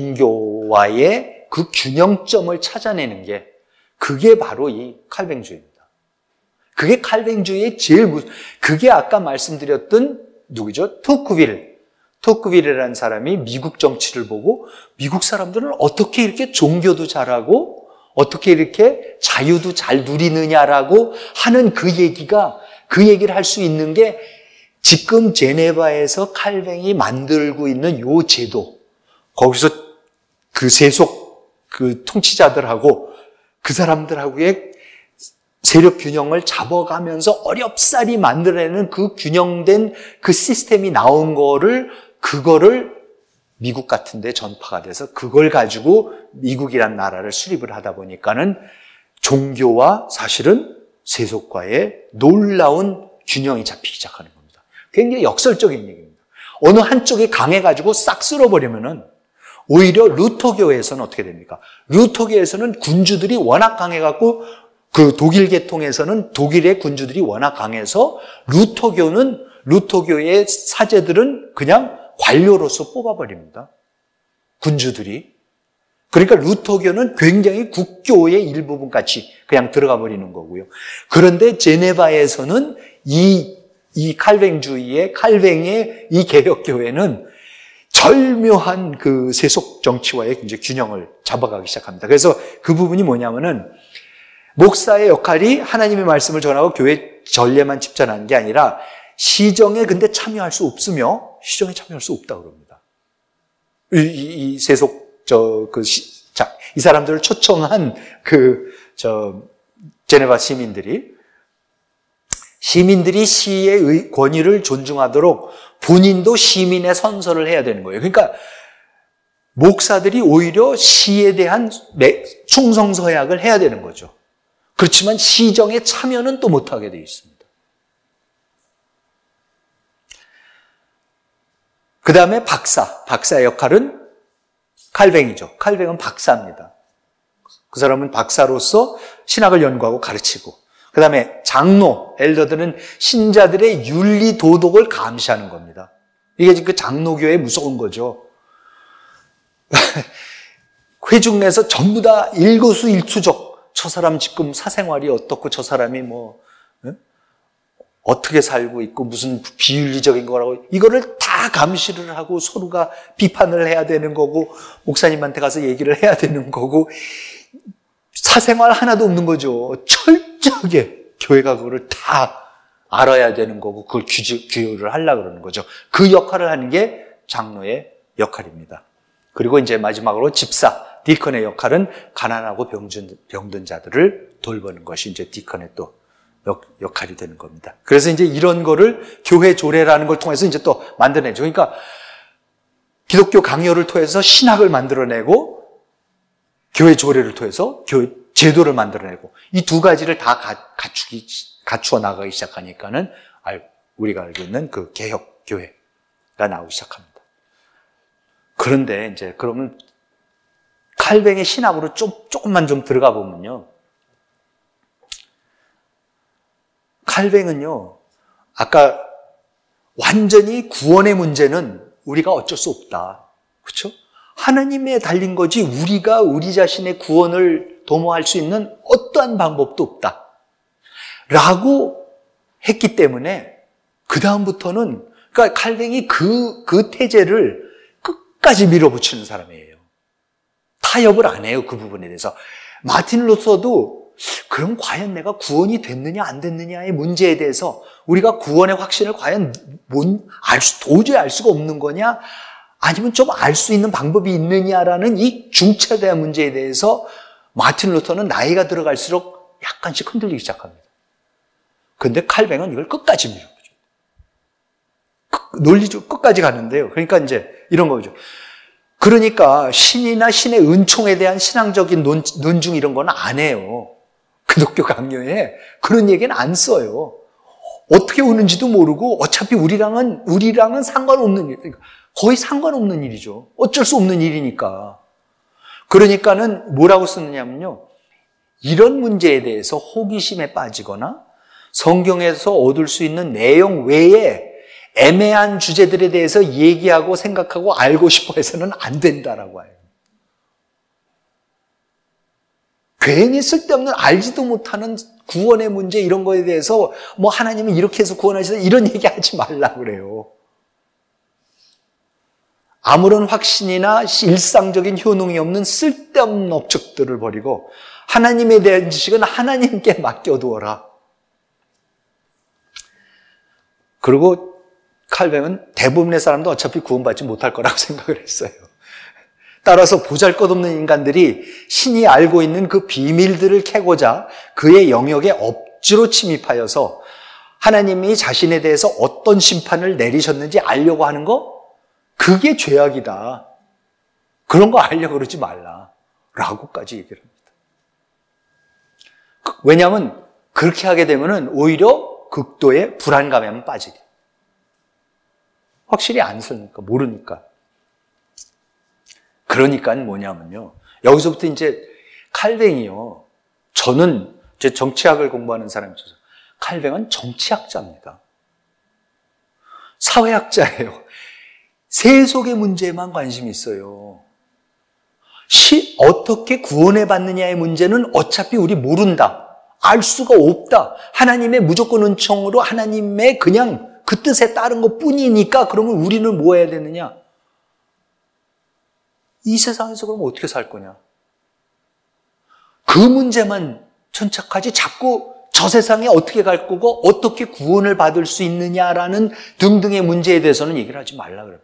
종교와의 그 균형점을 찾아내는 게 그게 바로 이 칼뱅주의입니다. 그게 칼뱅주의의 제일 무슨 그게 아까 말씀드렸던 누구죠? 토크빌. 토크빌이라는 사람이 미국 정치를 보고 미국 사람들은 어떻게 이렇게 종교도 잘하고 어떻게 이렇게 자유도 잘 누리느냐라고 하는 그 얘기가 그 얘기를 할 수 있는 게 지금 제네바에서 칼뱅이 만들고 있는 요 제도, 거기서 그 세속 그 통치자들하고 그 사람들하고의 세력 균형을 잡아가면서 어렵사리 만들어내는 그 균형된 그 시스템이 나온 거를, 그거를 미국 같은 데 전파가 돼서 그걸 가지고 미국이란 나라를 수립을 하다 보니까는 종교와 사실은 세속과의 놀라운 균형이 잡히기 시작하는 겁니다. 굉장히 역설적인 얘기입니다. 어느 한쪽이 강해가지고 싹 쓸어버리면은 오히려 루터교에서는 어떻게 됩니까? 루터교에서는 군주들이 워낙 강해갖고 그 독일 계통에서는 독일의 군주들이 워낙 강해서 루터교는 루터교의 사제들은 그냥 관료로서 뽑아버립니다. 군주들이. 그러니까 루터교는 굉장히 국교의 일부분 같이 그냥 들어가 버리는 거고요. 그런데 제네바에서는 이, 이 칼뱅주의의, 칼뱅의 이 개혁교회는 절묘한 그 세속 정치와의 이제 균형을 잡아가기 시작합니다. 그래서 그 부분이 뭐냐면은 목사의 역할이 하나님의 말씀을 전하고 교회 전례만 집전하는 게 아니라 시정에 근데 참여할 수 없으며 시정에 참여할 수 없다고 그럽니다. 이, 이, 이 세속, 저, 그, 시, 자, 이 사람들을 초청한 그, 저, 제네바 시민들이 시민들이 시의 권위를 존중하도록 본인도 시민의 선서를 해야 되는 거예요. 그러니까 목사들이 오히려 시에 대한 충성서약을 해야 되는 거죠. 그렇지만 시정에 참여는 또 못하게 되어 있습니다. 그 다음에 박사. 박사의 역할은 칼뱅이죠. 칼뱅은 박사입니다. 그 사람은 박사로서 신학을 연구하고 가르치고, 그 다음에 장로, 엘더들은 신자들의 윤리 도덕을 감시하는 겁니다. 이게 지금 그 장로교의 무서운 거죠. 회중 내에서 전부 다 일거수일투족, 저 사람 지금 사생활이 어떻고 저 사람이 뭐 응? 어떻게 살고 있고 무슨 비윤리적인 거라고, 이거를 다 감시를 하고 서로가 비판을 해야 되는 거고 목사님한테 가서 얘기를 해야 되는 거고, 사생활 하나도 없는 거죠. 철저하게 교회가 그거를 다 알아야 되는 거고 그걸 규제, 규율을 하려고 그러는 거죠. 그 역할을 하는 게 장로의 역할입니다. 그리고 이제 마지막으로 집사, 디컨의 역할은 가난하고 병든, 병든 자들을 돌보는 것이 이제 디컨의 또 역, 역할이 되는 겁니다. 그래서 이제 이런 거를 교회 조례라는 걸 통해서 이제 또 만들어내죠. 그러니까 기독교 강요를 통해서 신학을 만들어내고 교회 조례를 통해서 교회 제도를 만들어내고, 이 두 가지를 다 갖추기, 갖추어 나가기 시작하니까는 우리가 알고 있는 그 개혁 교회가 나오기 시작합니다. 그런데 이제 그러면 칼뱅의 신학으로 좀, 조금만 좀 들어가 보면요. 칼뱅은요, 아까 완전히 구원의 문제는 우리가 어쩔 수 없다. 그렇죠? 하나님에 달린 거지 우리가 우리 자신의 구원을 도모할 수 있는 어떠한 방법도 없다 라고 했기 때문에 그 다음부터는, 그러니까 칼뱅이 그, 그 태제를 끝까지 밀어붙이는 사람이에요. 타협을 안 해요, 그 부분에 대해서. 마틴 루터도 그럼 과연 내가 구원이 됐느냐 안 됐느냐의 문제에 대해서, 우리가 구원의 확신을 과연 뭔, 알 수, 도저히 알 수가 없는 거냐, 아니면 좀 알 수 있는 방법이 있느냐라는 이 중차대한 문제에 대해서 마틴 루터는 나이가 들어갈수록 약간씩 흔들리기 시작합니다. 그런데 칼뱅은 이걸 끝까지 밀어보죠. 논리적으로 끝까지 가는데요. 그러니까 이제 이런 거죠. 그러니까 신이나 신의 은총에 대한 신앙적인 논, 논중 이런 거는 안 해요. 기독교 강요에 그런 얘기는 안 써요. 어떻게 오는지도 모르고 어차피 우리랑은 우리랑은 상관없는 일, 거의 상관없는 일이죠. 어쩔 수 없는 일이니까. 그러니까는 뭐라고 쓰느냐면요, 이런 문제에 대해서 호기심에 빠지거나 성경에서 얻을 수 있는 내용 외에 애매한 주제들에 대해서 얘기하고 생각하고 알고 싶어 해서는 안 된다라고 해요. 괜히 쓸데없는 알지도 못하는 구원의 문제 이런 거에 대해서 뭐 하나님은 이렇게 해서 구원하시다 이런 얘기 하지 말라고 그래요. 아무런 확신이나 일상적인 효능이 없는 쓸데없는 업적들을 버리고 하나님에 대한 지식은 하나님께 맡겨두어라. 그리고 칼뱅은 대부분의 사람도 어차피 구원받지 못할 거라고 생각을 했어요. 따라서 보잘것없는 인간들이 신이 알고 있는 그 비밀들을 캐고자 그의 영역에 억지로 침입하여서 하나님이 자신에 대해서 어떤 심판을 내리셨는지 알려고 하는 거, 그게 죄악이다. 그런 거 알려고 그러지 말라. 라고까지 얘기를 합니다. 왜냐하면 그렇게 하게 되면은 오히려 극도의 불안감에만 빠지게. 확실히 안 쓰니까, 모르니까. 그러니까 뭐냐면요. 여기서부터 이제 칼뱅이요. 저는 제 정치학을 공부하는 사람이어서 칼뱅은 정치학자입니다. 사회학자예요. 세속의 문제에만 관심이 있어요. 시, 어떻게 구원해 받느냐의 문제는 어차피 우리 모른다. 알 수가 없다. 하나님의 무조건 은총으로 하나님의 그냥 그 뜻에 따른 것 뿐이니까 그러면 우리는 뭐 해야 되느냐? 이 세상에서 그럼 어떻게 살 거냐? 그 문제만 천착하지 자꾸 저 세상에 어떻게 갈 거고 어떻게 구원을 받을 수 있느냐라는 등등의 문제에 대해서는 얘기를 하지 말라 그래요.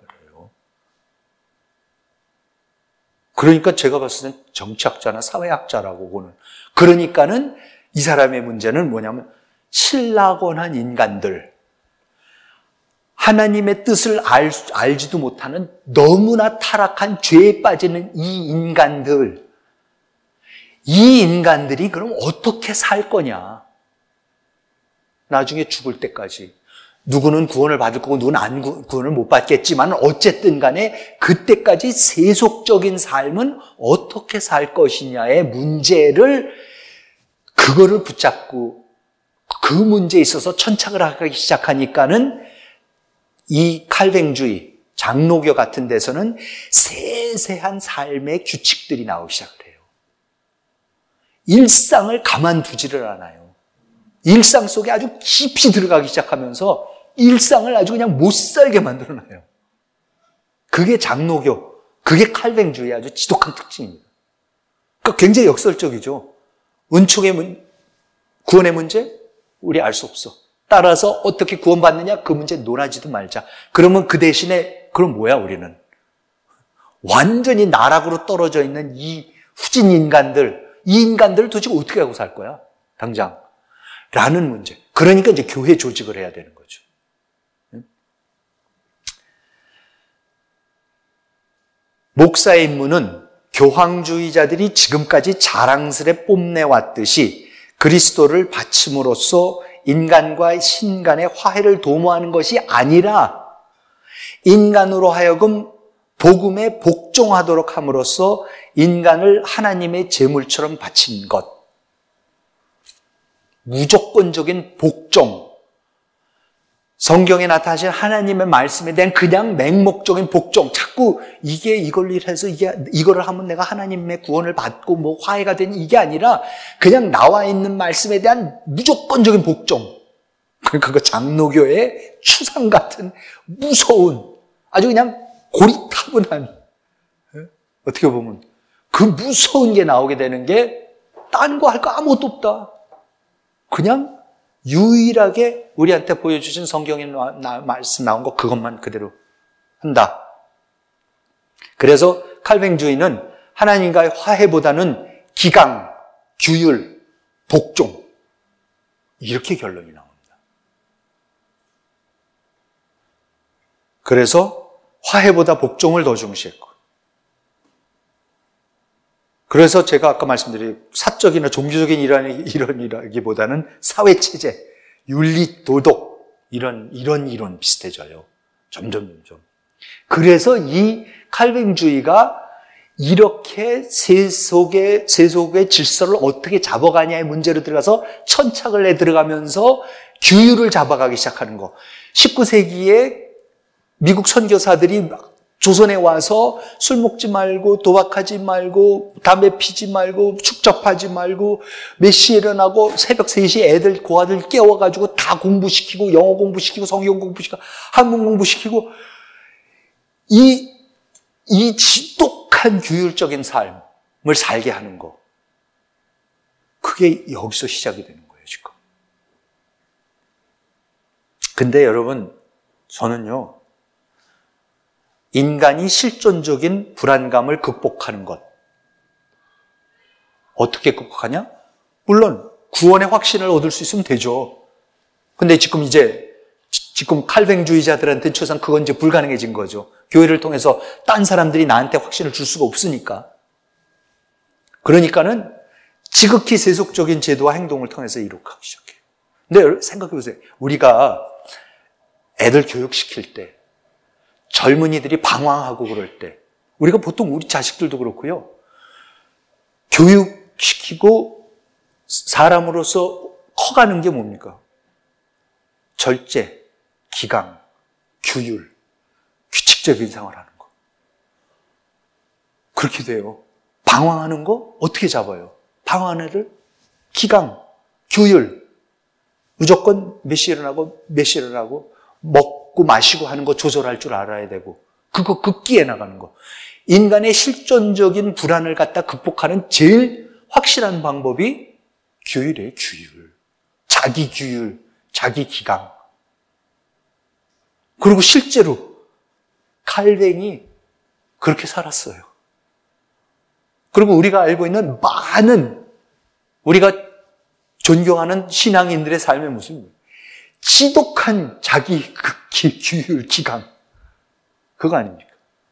그러니까 제가 봤을 땐 정치학자나 사회학자라고 보는. 그러니까는 이 사람의 문제는 뭐냐면 신락원한 인간들, 하나님의 뜻을 알, 알지도 못하는 너무나 타락한 죄에 빠지는 이 인간들, 이 인간들이 그럼 어떻게 살 거냐? 나중에 죽을 때까지. 누구는 구원을 받을 거고 누구는 안 구원을 못 받겠지만 어쨌든 간에 그때까지 세속적인 삶은 어떻게 살 것이냐의 문제를, 그거를 붙잡고 그 문제에 있어서 천착을 하기 시작하니까는 이 칼뱅주의, 장로교 같은 데서는 세세한 삶의 규칙들이 나오기 시작을 해요. 일상을 가만두지를 않아요. 일상 속에 아주 깊이 들어가기 시작하면서 일상을 아주 그냥 못 살게 만들어놔요. 그게 장로교, 그게 칼뱅주의의 아주 지독한 특징입니다. 그러니까 굉장히 역설적이죠. 은총의 문, 구원의 문제? 우리 알 수 없어. 따라서 어떻게 구원받느냐? 그 문제 논하지도 말자. 그러면 그 대신에 그럼 뭐야 우리는? 완전히 나락으로 떨어져 있는 이 후진 인간들, 이 인간들을 도대체 어떻게 하고 살 거야? 당장. 라는 문제. 그러니까 이제 교회 조직을 해야 되는 거죠. 목사의 임무는 교황주의자들이 지금까지 자랑스레 뽐내왔듯이 그리스도를 바침으로써 인간과 신간의 화해를 도모하는 것이 아니라 인간으로 하여금 복음에 복종하도록 함으로써 인간을 하나님의 제물처럼 바친 것. 무조건적인 복종. 성경에 나타나신 하나님의 말씀에 대한 그냥 맹목적인 복종. 자꾸 이게 이걸 해서 이게 이거를 하면 내가 하나님의 구원을 받고 뭐 화해가 되는 이게 아니라 그냥 나와 있는 말씀에 대한 무조건적인 복종. 그러니까 그 장로교의 추상 같은 무서운 아주 그냥 고리타분한, 어떻게 보면 그 무서운 게 나오게 되는 게 딴 거 할 거 아무것도 없다. 그냥 유일하게 우리한테 보여주신 성경에 나, 말씀 나온 거 그것만 그대로 한다. 그래서 칼뱅주의는 하나님과의 화해보다는 기강, 규율, 복종 이렇게 결론이 나옵니다. 그래서 화해보다 복종을 더 중시했고, 그래서 제가 아까 말씀드린 사적이나 종교적인 이론이라기보다는 사회체제, 윤리, 도덕 이런 이런 이론 비슷해져요. 점점 점점. 그래서 이 칼뱅주의가 이렇게 세속의 세속의 질서를 어떻게 잡아가냐의 문제로 들어가서 천착을 해 들어가면서 규율을 잡아가기 시작하는 거. 십구 세기에 미국 선교사들이 조선에 와서 술 먹지 말고 도박하지 말고 담배 피지 말고 축적하지 말고 몇 시에 일어나고 새벽 세 시에 애들 고아들 깨워가지고 다 공부시키고 영어 공부시키고 성경 공부시키고 한문 공부시키고 이, 이 지독한 규율적인 삶을 살게 하는 거, 그게 여기서 시작이 되는 거예요 지금. 근데 여러분, 저는요 인간이 실존적인 불안감을 극복하는 것. 어떻게 극복하냐? 물론 구원의 확신을 얻을 수 있으면 되죠. 근데 지금 이제 지금 칼뱅주의자들한테 최소한 그건 이제 불가능해진 거죠. 교회를 통해서 딴 사람들이 나한테 확신을 줄 수가 없으니까. 그러니까는 지극히 세속적인 제도와 행동을 통해서 이룩하기 시작해요. 근데 생각해 보세요. 우리가 애들 교육시킬 때, 젊은이들이 방황하고 그럴 때, 우리가 보통 우리 자식들도 그렇고요. 교육시키고 사람으로서 커가는 게 뭡니까? 절제, 기강, 규율, 규칙적인 생활하는 거. 그렇게 돼요. 방황하는 거 어떻게 잡아요? 방황하는 애를 기강, 규율, 무조건 몇 시에 일어나고 몇 시에 일어나고 먹고 마시고 하는 거 조절할 줄 알아야 되고 그거 극기에 나가는 거. 인간의 실존적인 불안을 갖다 극복하는 제일 확실한 방법이 규율이에요. 규율. 자기 규율, 자기 기강. 그리고 실제로 칼뱅이 그렇게 살았어요. 그리고 우리가 알고 있는 많은 우리가 존경하는 신앙인들의 삶의 모습입니다. 지독한 자기 극기, 규율, 기강. 그거 아닙니까?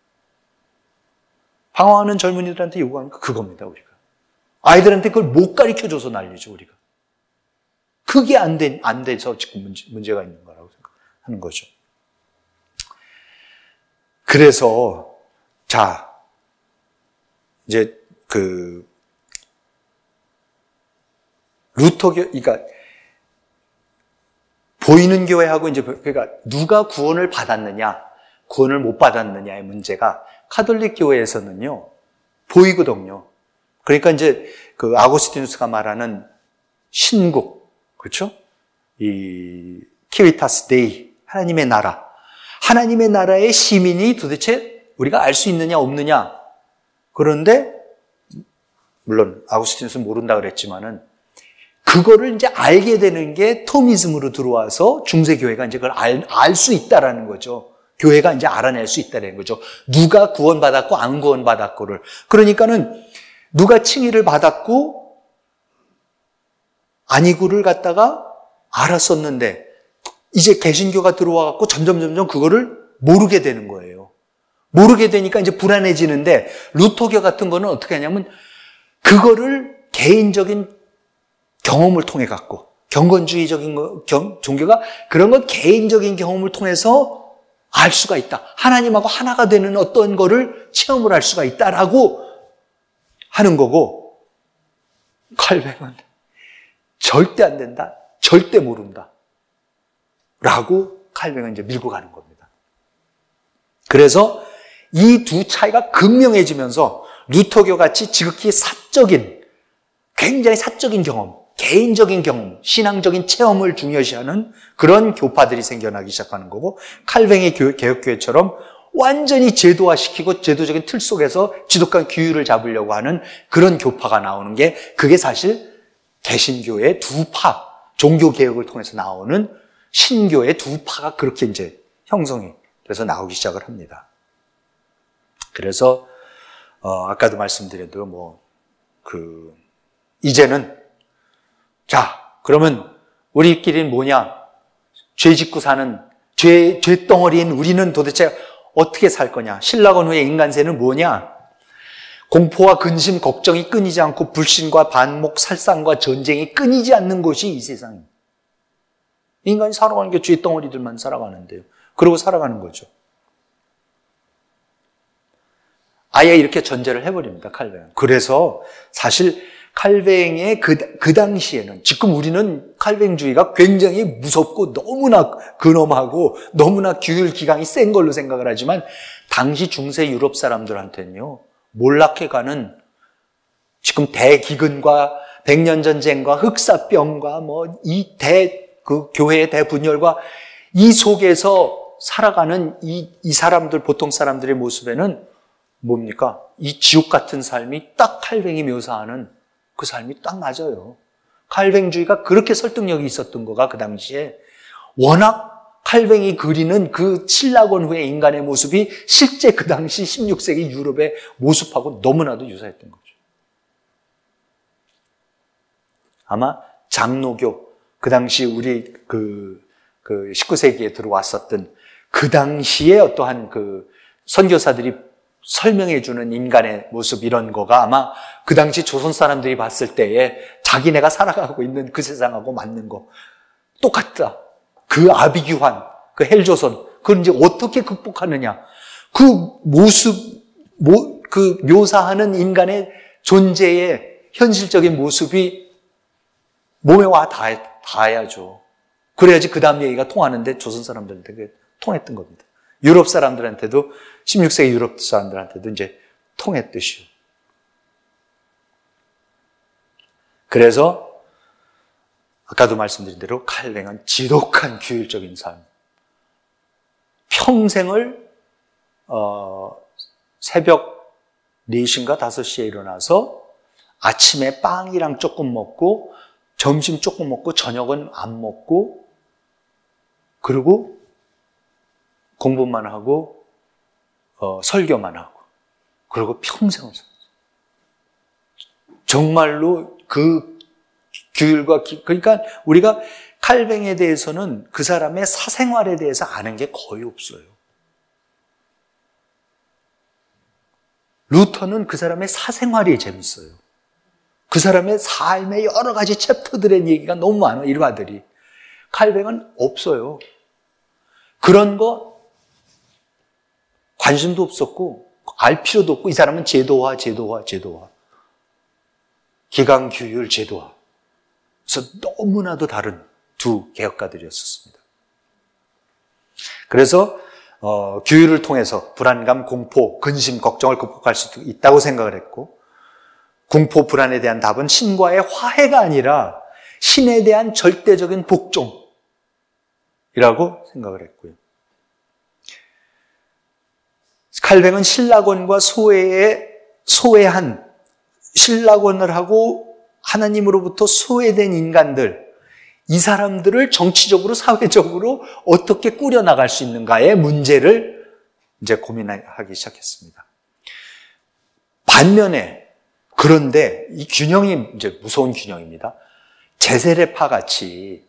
방황하는 젊은이들한테 요구하는 거 그겁니다, 우리가. 아이들한테 그걸 못 가르쳐줘서 난리죠, 우리가. 그게 안 된, 안 돼서 지금 문제, 문제가 있는 거라고 생각하는 거죠. 그래서, 자, 이제, 그, 루터교, 그러니까, 보이는 교회하고 이제, 그러니까, 누가 구원을 받았느냐, 구원을 못 받았느냐의 문제가 카톨릭 교회에서는요, 보이거든요. 그러니까 이제, 그, 아고스티누스가 말하는 신국, 그렇죠? 이, 키비타스 데이, 하나님의 나라. 하나님의 나라의 시민이 도대체 우리가 알 수 있느냐, 없느냐. 그런데, 물론, 아구스티누스는 모른다 그랬지만은, 그거를 이제 알게 되는 게 토미즘으로 들어와서 중세교회가 이제 그걸 알, 알 수 있다라는 거죠. 교회가 이제 알아낼 수 있다는 거죠. 누가 구원받았고, 안 구원받았고를. 그러니까는, 누가 칭의를 받았고, 아니고를 갖다가 알았었는데, 이제 개신교가 들어와갖고 점점 점점 그거를 모르게 되는 거예요. 모르게 되니까 이제 불안해지는데, 루터교 같은 거는 어떻게 하냐면, 그거를 개인적인 경험을 통해 갖고, 경건주의적인 거, 경, 종교가 그런 건 개인적인 경험을 통해서 알 수가 있다. 하나님하고 하나가 되는 어떤 거를 체험을 할 수가 있다라고 하는 거고, 칼뱅은 절대 안 된다. 절대 모른다. 라고 칼뱅은 이제 밀고 가는 겁니다. 그래서 이 두 차이가 극명해지면서 루터교 같이 지극히 사적인, 굉장히 사적인 경험, 개인적인 경험, 신앙적인 체험을 중요시하는 그런 교파들이 생겨나기 시작하는 거고, 칼뱅의 개혁교회처럼 완전히 제도화시키고 제도적인 틀 속에서 지독한 규율을 잡으려고 하는 그런 교파가 나오는 게, 그게 사실 개신교의 두 파, 종교개혁을 통해서 나오는 신교의 두 파가 그렇게 이제 형성이 돼서 나오기 시작을 합니다. 그래서, 어, 아까도 말씀드렸도 뭐, 그, 이제는, 자, 그러면 우리끼리는 뭐냐? 죄 짓고 사는, 죄, 죄덩어리인 우리는 도대체 어떻게 살 거냐? 신라건 후의 인간세는 뭐냐? 공포와 근심, 걱정이 끊이지 않고 불신과 반목, 살상과 전쟁이 끊이지 않는 것이 이 세상입니다. 인간이 살아가는 게 죄덩어리들만 살아가는데요. 그러고 살아가는 거죠. 아예 이렇게 전제를 해버립니다, 칼뱅은. 그래서 사실 칼뱅의 그, 그 당시에는, 지금 우리는 칼뱅주의가 굉장히 무섭고 너무나 근엄하고 너무나 규율 기강이 센 걸로 생각을 하지만, 당시 중세 유럽 사람들한테는요, 몰락해가는 지금 대기근과 백년전쟁과 흑사병과 뭐 이 대, 그 교회의 대분열과 이 속에서 살아가는 이, 이 사람들, 보통 사람들의 모습에는 뭡니까? 이 지옥 같은 삶이 딱 칼뱅이 묘사하는 그 삶이 딱 맞아요. 칼뱅주의가 그렇게 설득력이 있었던 거가 그 당시에 워낙 칼뱅이 그리는 그 신라권 후의 인간의 모습이 실제 그 당시 십육 세기 유럽의 모습하고 너무나도 유사했던 거죠. 아마 장로교, 그 당시 우리 그, 그 십구 세기에 들어왔었던 그 당시에 어떠한 그 선교사들이 설명해주는 인간의 모습 이런 거가 아마 그 당시 조선 사람들이 봤을 때에 자기네가 살아가고 있는 그 세상하고 맞는 거 똑같다. 그 아비규환, 그 헬조선, 그걸 이제 어떻게 극복하느냐. 그 모습, 모, 그 묘사하는 인간의 존재의 현실적인 모습이 몸에 와 닿, 닿아야죠. 그래야지 그 다음 얘기가 통하는데 조선 사람들한테 그게 통했던 겁니다. 유럽 사람들한테도, 십육 세기 유럽 사람들한테도 이제 통했듯이요. 그래서 아까도 말씀드린 대로 칼뱅은 지독한 규율적인 삶. 평생을 어, 새벽 네 시인가 다섯 시에 일어나서 아침에 빵이랑 조금 먹고 점심 조금 먹고 저녁은 안 먹고 그리고 공부만 하고 어, 설교만 하고 그리고 평생을 살았어요. 정말로 그 규율과 기, 그러니까 우리가 칼뱅에 대해서는 그 사람의 사생활에 대해서 아는 게 거의 없어요. 루터는 그 사람의 사생활이 재밌어요. 그 사람의 삶의 여러 가지 챕터들의 얘기가 너무 많아요. 일화들이. 칼뱅은 없어요. 그런 거 관심도 없었고 알 필요도 없고 이 사람은 제도화, 제도화, 제도화. 기강규율, 제도화. 그래서 너무나도 다른 두 개혁가들이었습니다. 그래서 어, 규율을 통해서 불안감, 공포, 근심, 걱정을 극복할 수 있다고 생각을 했고 공포, 불안에 대한 답은 신과의 화해가 아니라 신에 대한 절대적인 복종이라고 생각을 했고요. 칼뱅은 신라권과 소외에 소외한 신라권을 하고 하나님으로부터 소외된 인간들, 이 사람들을 정치적으로 사회적으로 어떻게 꾸려나갈 수 있는가의 문제를 이제 고민하기 시작했습니다. 반면에 그런데 이 균형이 이제 무서운 균형입니다. 제세례파 같이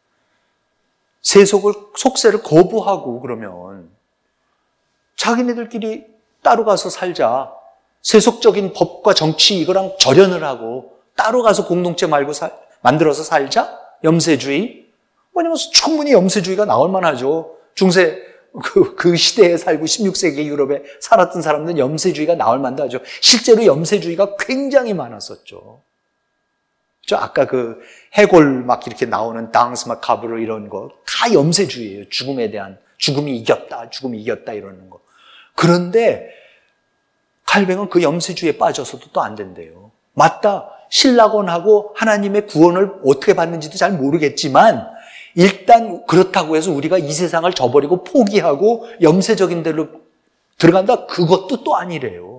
세속을 속세를 거부하고 그러면 자기네들끼리 따로 가서 살자. 세속적인 법과 정치 이거랑 절연을 하고 따로 가서 공동체 말고 사, 만들어서 살자? 염세주의? 왜냐면 충분히 염세주의가 나올 만하죠. 중세 그, 그 시대에 살고 십육 세기 유럽에 살았던 사람들은 염세주의가 나올 만도 하죠. 실제로 염세주의가 굉장히 많았었죠. 저 아까 그 해골 막 이렇게 나오는 당스 막 카브르 이런 거 다 염세주의예요. 죽음에 대한 죽음이 이겼다, 죽음이 이겼다 이러는 거. 그런데 칼뱅은 그 염세주의에 빠져서도 또 안 된대요. 맞다. 신라곤하고 하나님의 구원을 어떻게 받는지도 잘 모르겠지만 일단 그렇다고 해서 우리가 이 세상을 저버리고 포기하고 염세적인 데로 들어간다? 그것도 또 아니래요.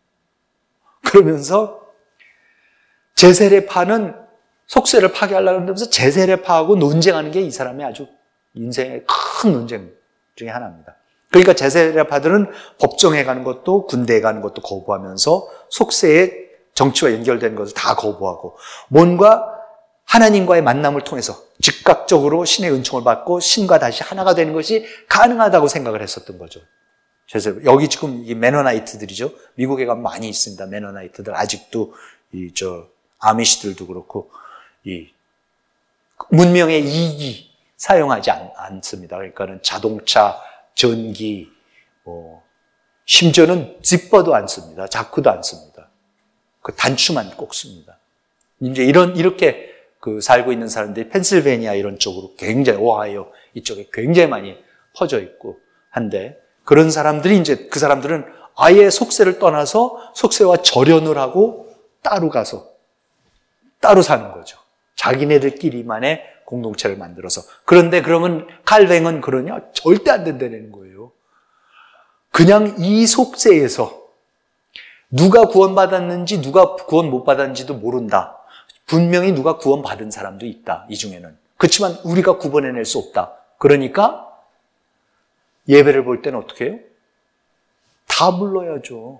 그러면서 제세례파는 속세를 파괴하려고 하면서 제세례파하고 논쟁하는 게 이 사람의 아주 인생의 큰 논쟁 중에 하나입니다. 그러니까 제세례파들은 법정에 가는 것도 군대에 가는 것도 거부하면서 속세의 정치와 연결된 것을 다 거부하고 뭔가 하나님과의 만남을 통해서 즉각적으로 신의 은총을 받고 신과 다시 하나가 되는 것이 가능하다고 생각을 했었던 거죠. 그래서 여기 지금 이 메노나이트들이죠. 미국에 가면 많이 있습니다. 메노나이트들 아직도 이 저 아미시들도 그렇고 이 문명의 이기 사용하지 않, 않습니다. 그러니까는 자동차, 전기, 뭐 심지어는 지퍼도 안 씁니다. 자크도 안 씁니다. 그 단추만 꼭 씁니다. 이제 이런 이렇게 그 살고 있는 사람들이 펜실베니아 이런 쪽으로 굉장히 오하이오 이쪽에 굉장히 많이 퍼져 있고 한데 그런 사람들이 이제 그 사람들은 아예 속세를 떠나서 속세와 절연을 하고 따로 가서 따로 사는 거죠. 자기네들끼리만의 공동체를 만들어서. 그런데 그러면 칼뱅은 그러냐? 절대 안 된다는 거예요. 그냥 이 속세에서 누가 구원받았는지 누가 구원 못 받았는지도 모른다. 분명히 누가 구원받은 사람도 있다. 이 중에는. 그렇지만 우리가 구분해낼 수 없다. 그러니까 예배를 볼 때는 어떻게 해요? 다 불러야죠.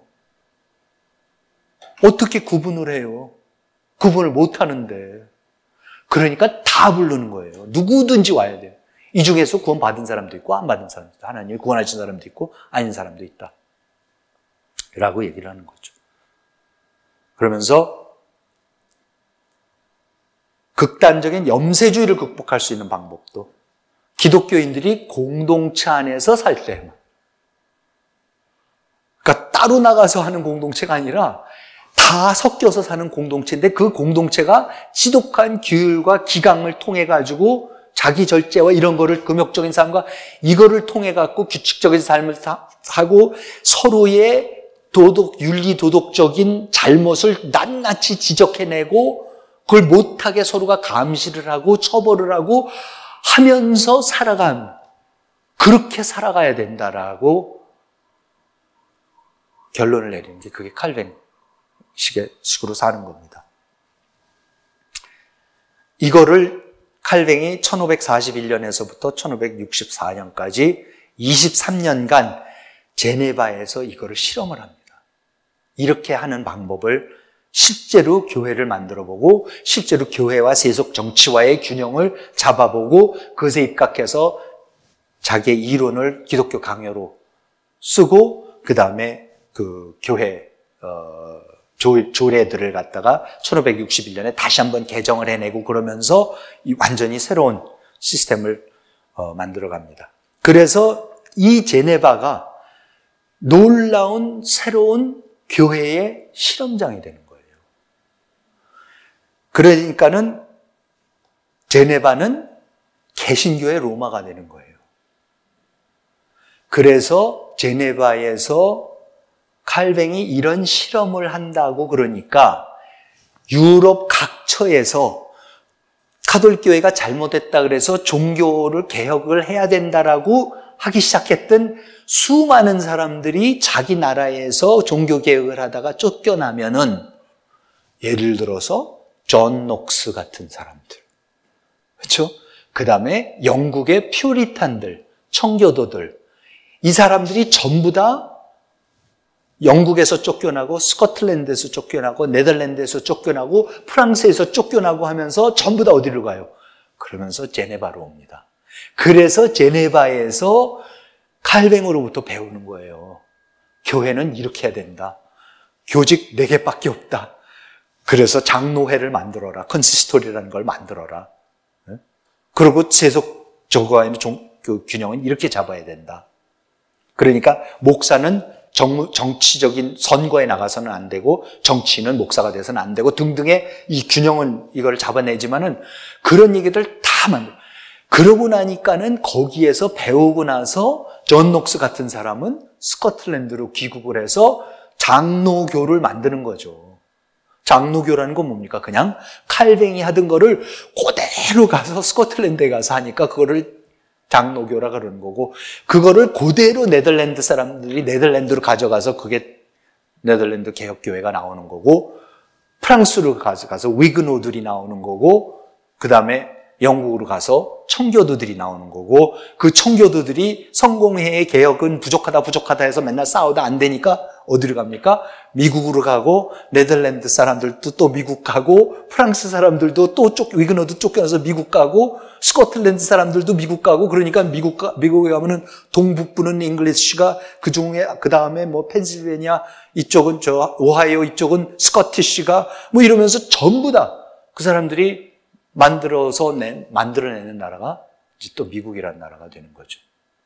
어떻게 구분을 해요? 구분을 못 하는데. 그러니까 다 부르는 거예요. 누구든지 와야 돼요. 이 중에서 구원받은 사람도 있고 안 받은 사람도 있다. 하나님이 구원하신 사람도 있고 아닌 사람도 있다. 라고 얘기를 하는 거죠. 그러면서 극단적인 염세주의를 극복할 수 있는 방법도 기독교인들이 공동체 안에서 살 때만, 그러니까 따로 나가서 하는 공동체가 아니라 다 섞여서 사는 공동체인데 그 공동체가 지독한 규율과 기강을 통해 가지고 자기 절제와 이런 거를 금욕적인 삶과 이거를 통해 갖고 규칙적인 삶을 하고 서로의 도덕, 윤리 도덕적인 잘못을 낱낱이 지적해내고 그걸 못하게 서로가 감시를 하고 처벌을 하고 하면서 살아간, 그렇게 살아가야 된다라고 결론을 내리는 게 그게 칼뱅식의 식으로 사는 겁니다. 이거를 칼뱅이 천오백사십일 년에서부터 천오백육십사 년까지 이십삼 년간 제네바에서 이거를 실험을 합니다. 이렇게 하는 방법을 실제로 교회를 만들어보고 실제로 교회와 세속 정치와의 균형을 잡아보고 그것에 입각해서 자기의 이론을 기독교 강요로 쓰고 그 다음에 그 교회 어, 조, 조례들을 갖다가 천오백육십일 년에 다시 한번 개정을 해내고 그러면서 이 완전히 새로운 시스템을 어, 만들어갑니다. 그래서 이 제네바가 놀라운 새로운 교회의 실험장이 되는 거예요. 그러니까는 제네바는 개신교의 로마가 되는 거예요. 그래서 제네바에서 칼뱅이 이런 실험을 한다고 그러니까 유럽 각처에서 가톨릭교회가 잘못했다 그래서 종교를 개혁을 해야 된다라고 하기 시작했던 수많은 사람들이 자기 나라에서 종교개혁을 하다가 쫓겨나면은 예를 들어서 존 녹스 같은 사람들, 그렇죠? 그 다음에 영국의 퓨리탄들, 청교도들, 이 사람들이 전부 다 영국에서 쫓겨나고 스코틀랜드에서 쫓겨나고 네덜란드에서 쫓겨나고 프랑스에서 쫓겨나고 하면서 전부 다 어디로 가요? 그러면서 제네바로 옵니다. 그래서 제네바에서 칼뱅으로부터 배우는 거예요. 교회는 이렇게 해야 된다. 교직 네 개밖에 없다. 그래서 장로회를 만들어라. 컨시스토리라는 걸 만들어라. 그리고 세속 저거와의 그 균형은 이렇게 잡아야 된다. 그러니까 목사는 정, 정치적인 선거에 나가서는 안 되고 정치인은 목사가 돼서는 안 되고 등등의 이 균형은 이걸 잡아내지만은 그런 얘기들 다 만들어. 그러고 나니까는 거기에서 배우고 나서 존 녹스 같은 사람은 스코틀랜드로 귀국을 해서 장로교를 만드는 거죠. 장로교라는 건 뭡니까? 그냥 칼뱅이 하던 거를 그대로 가서 스코틀랜드에 가서 하니까 그거를 장로교라 그러는 거고, 그거를 그대로 네덜란드 사람들이 네덜란드로 가져가서 그게 네덜란드 개혁교회가 나오는 거고, 프랑스로 가져가서 위그노들이 나오는 거고, 그 다음에 영국으로 가서 청교도들이 나오는 거고, 그 청교도들이 성공회의 개혁은 부족하다 부족하다 해서 맨날 싸우다 안 되니까 어디로 갑니까? 미국으로 가고, 네덜란드 사람들도 또 미국 가고, 프랑스 사람들도 또 쫓, 위그너도 쫓겨나서 미국 가고, 스코틀랜드 사람들도 미국 가고, 그러니까 미국 가, 미국에 가면은 동북부는 잉글리시가, 그 중에, 그 다음에 뭐 펜실베니아, 이쪽은 저, 오하이오 이쪽은 스코티시가, 뭐 이러면서 전부 다 그 사람들이 만들어서 낸, 만들어내는 나라가 이제 또 미국이라는 나라가 되는 거죠.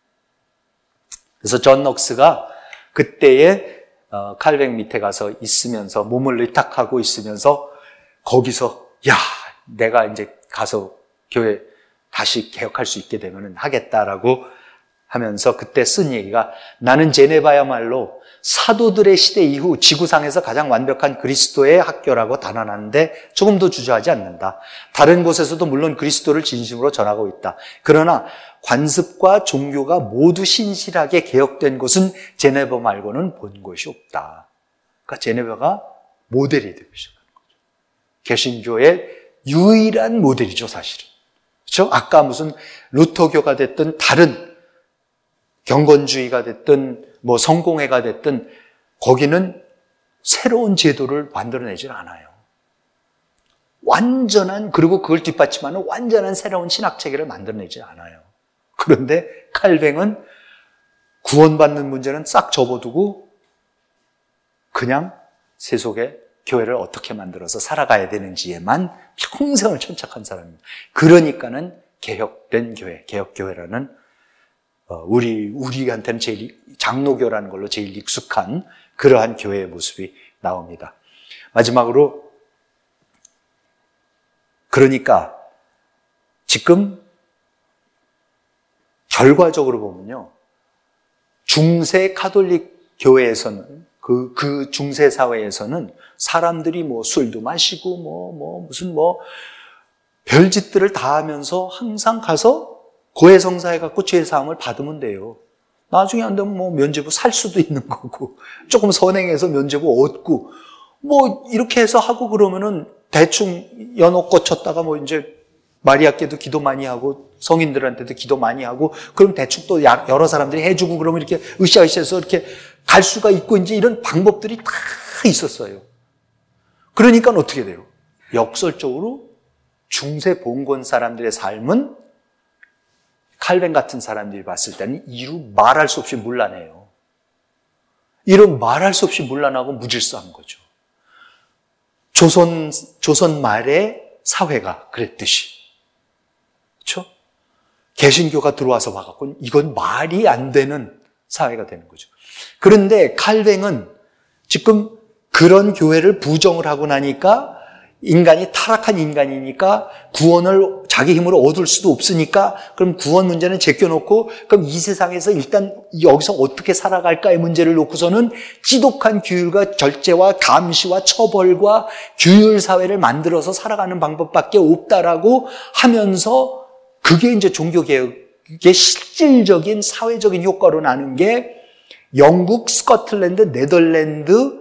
그래서 존 녹스가 그때에 어, 칼뱅 밑에 가서 있으면서 몸을 의탁하고 있으면서 거기서 야, 내가 이제 가서 교회 다시 개혁할 수 있게 되면 하겠다라고 하면서 그때 쓴 얘기가, 나는 제네바야말로 사도들의 시대 이후 지구상에서 가장 완벽한 그리스도의 학교라고 단언하는데 조금도 주저하지 않는다. 다른 곳에서도 물론 그리스도를 진심으로 전하고 있다. 그러나 관습과 종교가 모두 신실하게 개혁된 곳은 제네바 말고는 본 곳이 없다. 그러니까 제네바가 모델이 되고 시작하는 거죠. 개신교의 유일한 모델이죠, 사실은. 그렇죠? 아까 무슨 루터교가 됐든 다른 경건주의가 됐든 뭐 성공회가 됐든 거기는 새로운 제도를 만들어내질 않아요. 완전한, 그리고 그걸 뒷받침하는 완전한 새로운 신학체계를 만들어내지 않아요. 그런데 칼뱅은 구원받는 문제는 싹 접어두고 그냥 세속의 교회를 어떻게 만들어서 살아가야 되는지에만 평생을 천착한 사람입니다. 그러니까는 개혁된 교회, 개혁교회라는 우리, 우리한테는 제일, 장로교라는 걸로 제일 익숙한 그러한 교회의 모습이 나옵니다. 마지막으로, 그러니까 지금 결과적으로 보면요, 중세 카톨릭 교회에서는, 그, 그 중세 사회에서는 사람들이 뭐 술도 마시고 뭐, 뭐, 무슨 뭐, 별짓들을 다 하면서 항상 가서 고해성사해 갖고 죄사함을 받으면 돼요. 나중에 안 되면 뭐 면죄부 살 수도 있는 거고, 조금 선행해서 면죄부 얻고, 뭐 이렇게 해서 하고 그러면은 대충 연옥 거쳤다가 뭐 이제 마리아께도 기도 많이 하고 성인들한테도 기도 많이 하고, 그럼 대충 또 여러 사람들이 해주고 그러면 이렇게 으쌰으쌰해서 이렇게 갈 수가 있고, 이제 이런 방법들이 다 있었어요. 그러니까 어떻게 돼요? 역설적으로 중세 봉건 사람들의 삶은 칼뱅 같은 사람들이 봤을 때는 이루 말할 수 없이 문란해요. 이런 말할 수 없이 문란하고 무질서한 거죠. 조선, 조선 말의 사회가 그랬듯이. 그렇죠? 개신교가 들어와서 봐갖고 이건 말이 안 되는 사회가 되는 거죠. 그런데 칼뱅은 지금 그런 교회를 부정을 하고 나니까 인간이 타락한 인간이니까 구원을 자기 힘으로 얻을 수도 없으니까 그럼 구원 문제는 제껴놓고 그럼 이 세상에서 일단 여기서 어떻게 살아갈까의 문제를 놓고서는 지독한 규율과 절제와 감시와 처벌과 규율 사회를 만들어서 살아가는 방법밖에 없다라고 하면서 그게 이제 종교개혁의 실질적인 사회적인 효과로 나는 게 영국, 스코틀랜드, 네덜란드,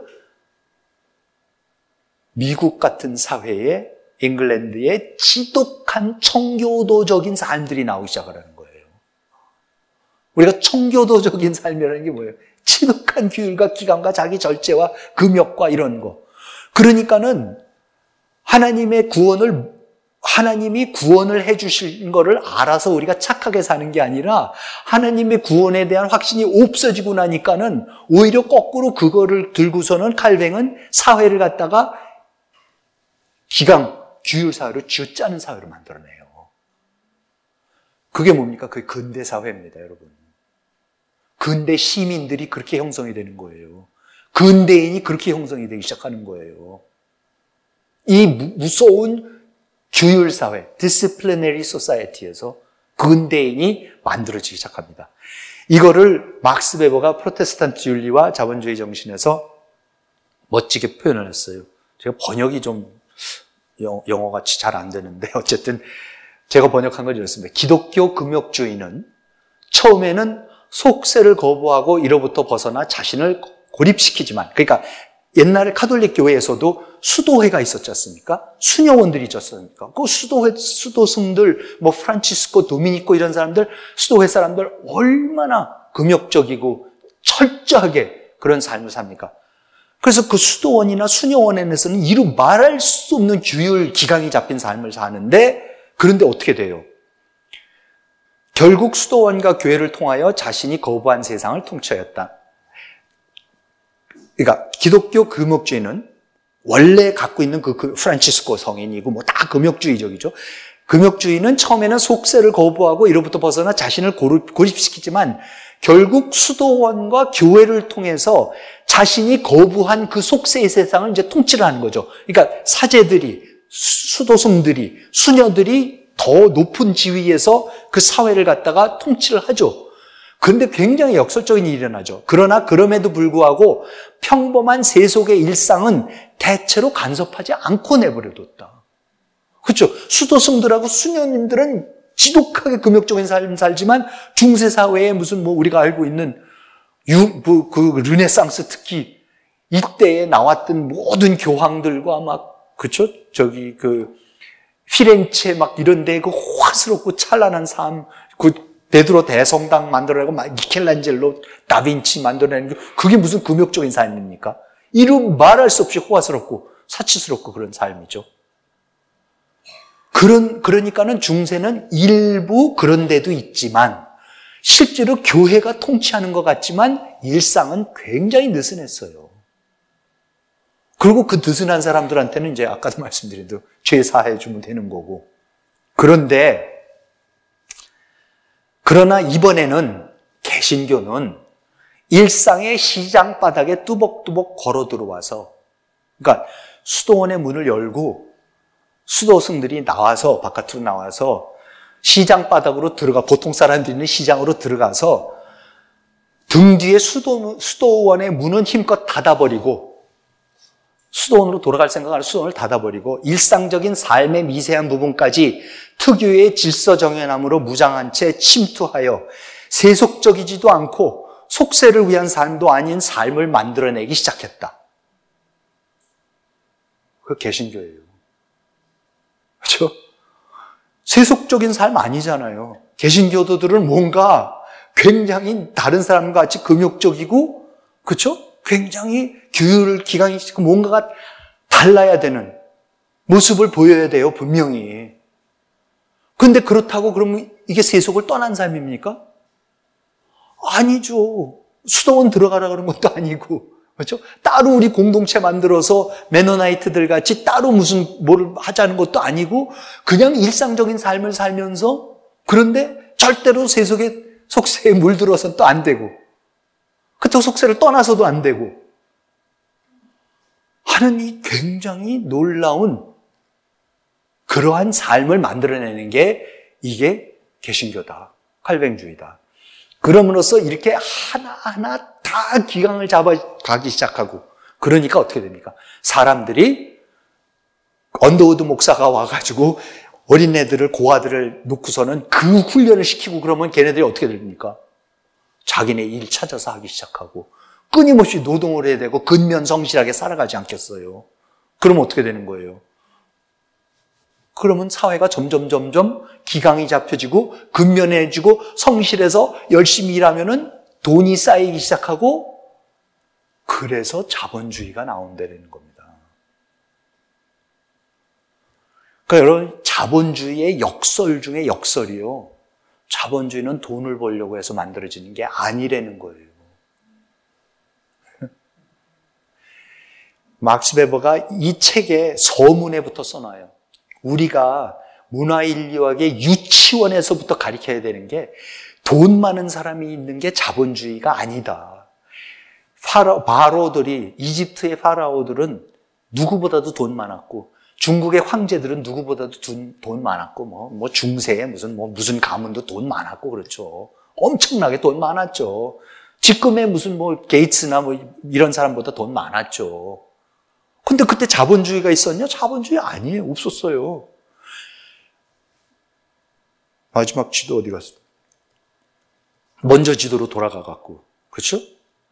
미국 같은 사회에 잉글랜드의 지독한 청교도적인 삶들이 나오기 시작하는 거예요. 우리가 청교도적인 삶이라는 게 뭐예요? 지독한 규율과 기간과 자기 절제와 금욕과 이런 거. 그러니까는 하나님의 구원을, 하나님이 구원을 해주신 거를 알아서 우리가 착하게 사는 게 아니라 하나님의 구원에 대한 확신이 없어지고 나니까는 오히려 거꾸로 그거를 들고서는 칼뱅은 사회를 갖다가 기강, 규율 사회로 쥐어짜는 사회로 만들어내요. 그게 뭡니까? 그게 근대 사회입니다, 여러분. 근대 시민들이 그렇게 형성이 되는 거예요. 근대인이 그렇게 형성이 되기 시작하는 거예요. 이 무서운 규율 사회, disciplinary society에서 근대인이 만들어지기 시작합니다. 이거를 막스 베버가 프로테스탄트 윤리와 자본주의 정신에서 멋지게 표현을 했어요. 제가 번역이 좀 영어같이 잘 안 되는데 어쨌든 제가 번역한 건 이렇습니다. 기독교 금욕주의는 처음에는 속세를 거부하고 이로부터 벗어나 자신을 고립시키지만, 그러니까 옛날에 카톨릭 교회에서도 수도회가 있었지 않습니까? 수녀원들이 있지 않습니까? 그 수도회, 수도승들, 뭐 프란치스코, 도미니코 이런 사람들, 수도회 사람들 얼마나 금욕적이고 철저하게 그런 삶을 삽니까? 그래서 그 수도원이나 수녀원에서는 이루 말할 수 없는 규율, 기강이 잡힌 삶을 사는데, 그런데 어떻게 돼요? 결국 수도원과 교회를 통하여 자신이 거부한 세상을 통치하였다. 그러니까 기독교 금욕주의는 원래 갖고 있는 그, 그 프란치스코 성인이고 뭐 다 금욕주의적이죠. 금욕주의는 처음에는 속세를 거부하고 이로부터 벗어나 자신을 고립, 고립시키지만 결국 수도원과 교회를 통해서 자신이 거부한 그 속세의 세상을 이제 통치를 하는 거죠. 그러니까 사제들이, 수도승들이, 수녀들이 더 높은 지위에서 그 사회를 갖다가 통치를 하죠. 그런데 굉장히 역설적인 일이 일어나죠. 그러나 그럼에도 불구하고 평범한 세속의 일상은 대체로 간섭하지 않고 내버려뒀다. 그렇죠? 수도승들하고 수녀님들은 지독하게 금욕적인 삶을 살지만 중세 사회에 무슨 뭐 우리가 알고 있는 유, 그, 그 르네상스 특히 이때에 나왔던 모든 교황들과 막 그렇죠? 저기 그 피렌체 막 이런 데 그 화스럽고 찬란한 삶, 그 베드로 대성당 만들어내고 미켈란젤로, 다빈치 만들어내는 게 그게 무슨 금욕적인 삶입니까? 이루 말할 수 없이 호화스럽고 사치스럽고 그런 삶이죠. 그런, 그러니까는 중세는 일부 그런 데도 있지만 실제로 교회가 통치하는 것 같지만 일상은 굉장히 느슨했어요. 그리고 그 느슨한 사람들한테는 이제 아까도 말씀드린 대로 죄 사해 주면 되는 거고. 그런데 그러나 이번에는 개신교는 일상의 시장 바닥에 뚜벅뚜벅 걸어 들어와서, 그러니까 수도원의 문을 열고 수도승들이 나와서, 바깥으로 나와서 시장 바닥으로 들어가, 보통 사람들이 시장으로 들어가서 등 뒤에 수도, 수도원의 문은 힘껏 닫아버리고, 수도원으로 돌아갈 생각을 수도원을 닫아버리고 일상적인 삶의 미세한 부분까지 특유의 질서정연함으로 무장한 채 침투하여 세속적이지도 않고 속세를 위한 삶도 아닌 삶을 만들어내기 시작했다. 그 개신교예요. 그렇죠? 세속적인 삶 아니잖아요. 개신교도들은 뭔가 굉장히 다른 사람과 같이 금욕적이고, 그렇죠? 굉장히 규율을 기강이 시키고 뭔가가 달라야 되는 모습을 보여야 돼요, 분명히. 그런데 그렇다고 그러면 이게 세속을 떠난 삶입니까? 아니죠. 수도원 들어가라 그런 것도 아니고, 그렇죠? 따로 우리 공동체 만들어서 메노나이트들 같이 따로 무슨 뭘 하자는 것도 아니고, 그냥 일상적인 삶을 살면서, 그런데 절대로 세속의 속세에 물들어서는 또 안 되고, 그렇다고 속세를 떠나서도 안 되고 하는 이 굉장히 놀라운 그러한 삶을 만들어내는 게 이게 개신교다, 칼뱅주의다. 그럼으로써 이렇게 하나하나 다 기강을 잡아가기 시작하고, 그러니까 어떻게 됩니까? 사람들이 언더우드 목사가 와가지고 어린애들을, 고아들을 놓고서는 그 훈련을 시키고 그러면 걔네들이 어떻게 됩니까? 자기네 일 찾아서 하기 시작하고 끊임없이 노동을 해야 되고 근면 성실하게 살아가지 않겠어요? 그러면 어떻게 되는 거예요? 그러면 사회가 점점 점점 기강이 잡혀지고 근면해지고 성실해서 열심히 일하면은 돈이 쌓이기 시작하고, 그래서 자본주의가 나온다는 겁니다. 그러니까 여러분, 자본주의의 역설 중에 역설이요, 자본주의는 돈을 벌려고 해서 만들어지는 게 아니라는 거예요. 막스 베버가 이 책에 서문에부터 써놔요. 우리가 문화인류학의 유치원에서부터 가르쳐야 되는 게 돈 많은 사람이 있는 게 자본주의가 아니다. 파라, 바로들이, 이집트의 파라오들은 누구보다도 돈 많았고, 중국의 황제들은 누구보다도 돈, 돈 많았고, 뭐, 뭐, 중세에 무슨, 뭐, 무슨 가문도 돈 많았고, 그렇죠. 엄청나게 돈 많았죠. 지금의 무슨 뭐, 게이츠나 뭐, 이런 사람보다 돈 많았죠. 근데 그때 자본주의가 있었냐? 자본주의 아니에요. 없었어요. 마지막 지도 어디 갔어? 먼저 지도로 돌아가갖고. 그렇죠?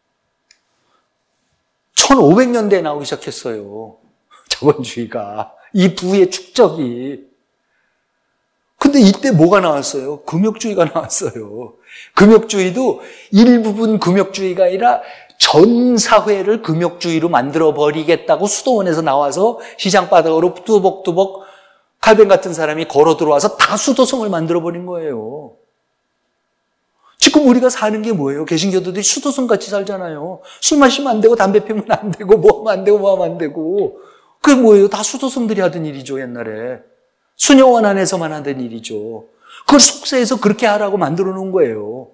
천오백 년대에 나오기 시작했어요. 자본주의가. 이 부의 축적이. 근데 이때 뭐가 나왔어요? 금욕주의가 나왔어요. 금욕주의도 일부분 금욕주의가 아니라 전 사회를 금욕주의로 만들어버리겠다고 수도원에서 나와서 시장바닥으로 뚜벅뚜벅 칼뱅 같은 사람이 걸어 들어와서 다 수도성을 만들어버린 거예요. 지금 우리가 사는 게 뭐예요? 개신교도들이 수도성같이 살잖아요. 술 마시면 안 되고 담배 피우면 안 되고 뭐 하면 안 되고 뭐 하면 안 되고. 그게 뭐예요? 다 수도성들이 하던 일이죠, 옛날에. 수녀원 안에서만 하던 일이죠. 그걸 속세에서 그렇게 하라고 만들어 놓은 거예요.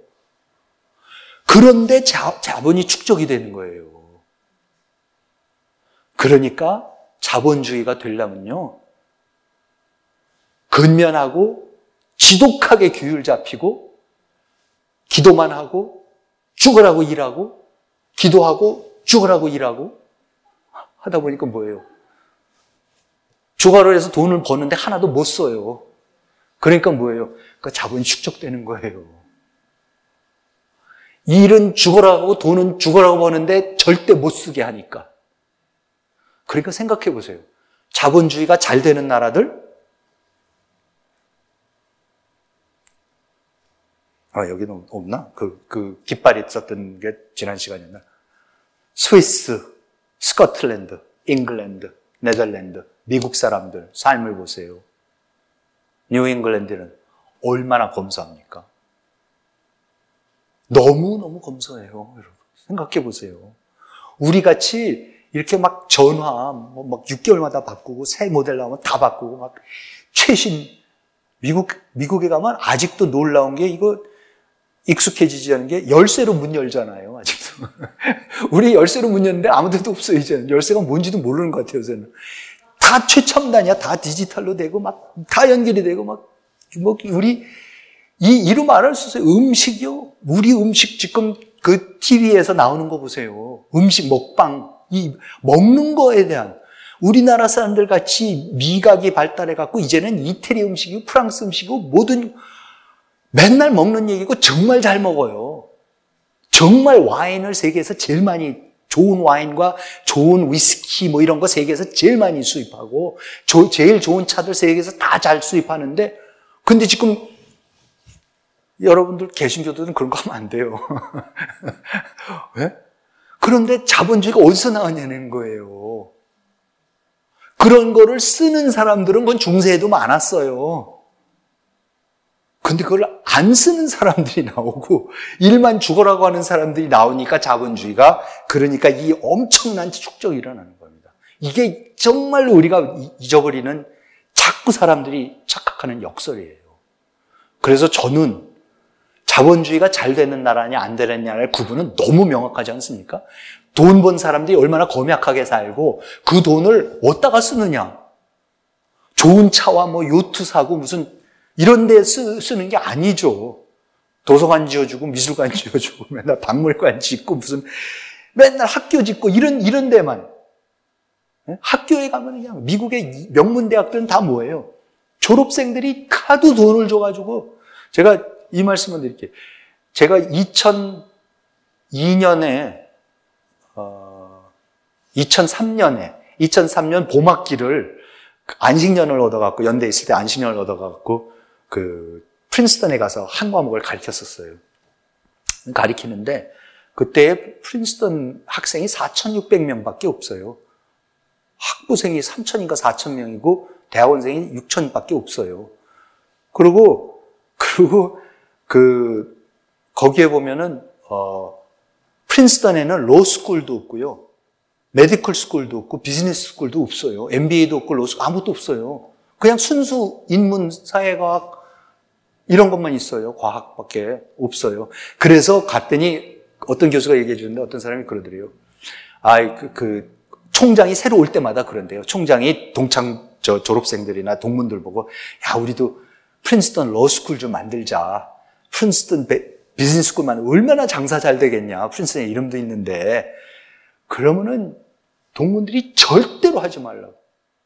그런데 자, 자본이 축적이 되는 거예요. 그러니까 자본주의가 되려면요, 근면하고 지독하게 규율 잡히고 기도만 하고 죽으라고 일하고 기도하고 죽으라고 일하고 하다 보니까 뭐예요? 주가로 해서 돈을 버는데 하나도 못 써요. 그러니까 뭐예요? 그러니까 자본이 축적되는 거예요. 일은 죽어라고 돈은 죽어라고 버는데 절대 못 쓰게 하니까. 그러니까 생각해 보세요. 자본주의가 잘 되는 나라들, 아, 여기는 없나? 그, 그, 깃발이 있었던 게 지난 시간이었나? 스위스, 스코틀랜드, 잉글랜드, 네덜란드, 미국 사람들 삶을 보세요. 뉴잉글랜드는 얼마나 검소합니까? 너무너무 검소해요, 여러분. 생각해 보세요. 우리같이 이렇게 막 전화, 뭐 막 육 개월마다 바꾸고, 새 모델 나오면 다 바꾸고, 막 최신, 미국, 미국에 가면 아직도 놀라운 게 이거 익숙해지지 않은 게 열쇠로 문 열잖아요, 아직도. 우리 열쇠로 문 열는데 아무 데도 없어요, 이제는. 열쇠가 뭔지도 모르는 것 같아요, 저는. 다 최첨단이야. 다 디지털로 되고, 막, 다 연결이 되고, 막, 뭐, 우리, 이, 이루 말할 수 있어요. 음식이요? 우리 음식 지금 그 티비에서 나오는 거 보세요. 음식, 먹방, 이, 먹는 거에 대한. 우리나라 사람들 같이 미각이 발달해갖고, 이제는 이태리 음식이고, 프랑스 음식이고, 모든, 맨날 먹는 얘기고, 정말 잘 먹어요. 정말 와인을 세계에서 제일 많이 좋은 와인과 좋은 위스키 뭐 이런 거 세계에서 제일 많이 수입하고 조, 제일 좋은 차들 세계에서 다 잘 수입하는데 근데 지금 여러분들 개신교들은 그런 거 하면 안 돼요. 왜? 그런데 자본주의가 어디서 나왔냐는 거예요. 그런 거를 쓰는 사람들은 그건 중세에도 많았어요. 근데 그걸 안 쓰는 사람들이 나오고 일만 죽어라고 하는 사람들이 나오니까 자본주의가 그러니까 이 엄청난 축적이 일어나는 겁니다. 이게 정말로 우리가 잊어버리는 자꾸 사람들이 착각하는 역설이에요. 그래서 저는 자본주의가 잘 되는 나라냐 안 되는 나라의 구분은 너무 명확하지 않습니까? 돈 번 사람들이 얼마나 검약하게 살고 그 돈을 어디다가 쓰느냐. 좋은 차와 뭐 요트 사고 무슨 이런 데 쓰, 쓰는 게 아니죠. 도서관 지어주고 미술관 지어주고 맨날 박물관 짓고 무슨 맨날 학교 짓고 이런 이런 데만. 학교에 가면 그냥 미국의 명문대학들은 다 뭐예요? 졸업생들이 하도 돈을 줘가지고 제가 이 말씀을 드릴게요. 제가 이천이 년에 어, 이천삼 년에 이천삼 년 봄학기를 안식년을 얻어갖고 연대에 있을 때 안식년을 얻어갖고 그 프린스턴에 가서 한 과목을 가르쳤었어요. 가르치는데 그때 프린스턴 학생이 사천육백 명밖에 없어요. 학부생이 삼천인가 사천 명이고 대학원생이 육천밖에 없어요. 그리고 그리고 그 거기에 보면은 어 프린스턴에는 로스쿨도 없고요. 메디컬 스쿨도 없고 비즈니스 스쿨도 없어요. 엠비에이도 없고 로스쿨 아무것도 없어요. 그냥 순수 인문 사회과학 이런 것만 있어요. 과학밖에 없어요. 그래서 갔더니 어떤 교수가 얘기해 주는데 어떤 사람이 그러더래요. 아, 그, 그 총장이 새로 올 때마다 그런데요. 총장이 동창 저 졸업생들이나 동문들 보고 야, 우리도 프린스턴 로스쿨 좀 만들자. 프린스턴 비즈니스 스쿨만 얼마나 장사 잘 되겠냐. 프린스턴의 이름도 있는데 그러면은 동문들이 절대로 하지 말라고.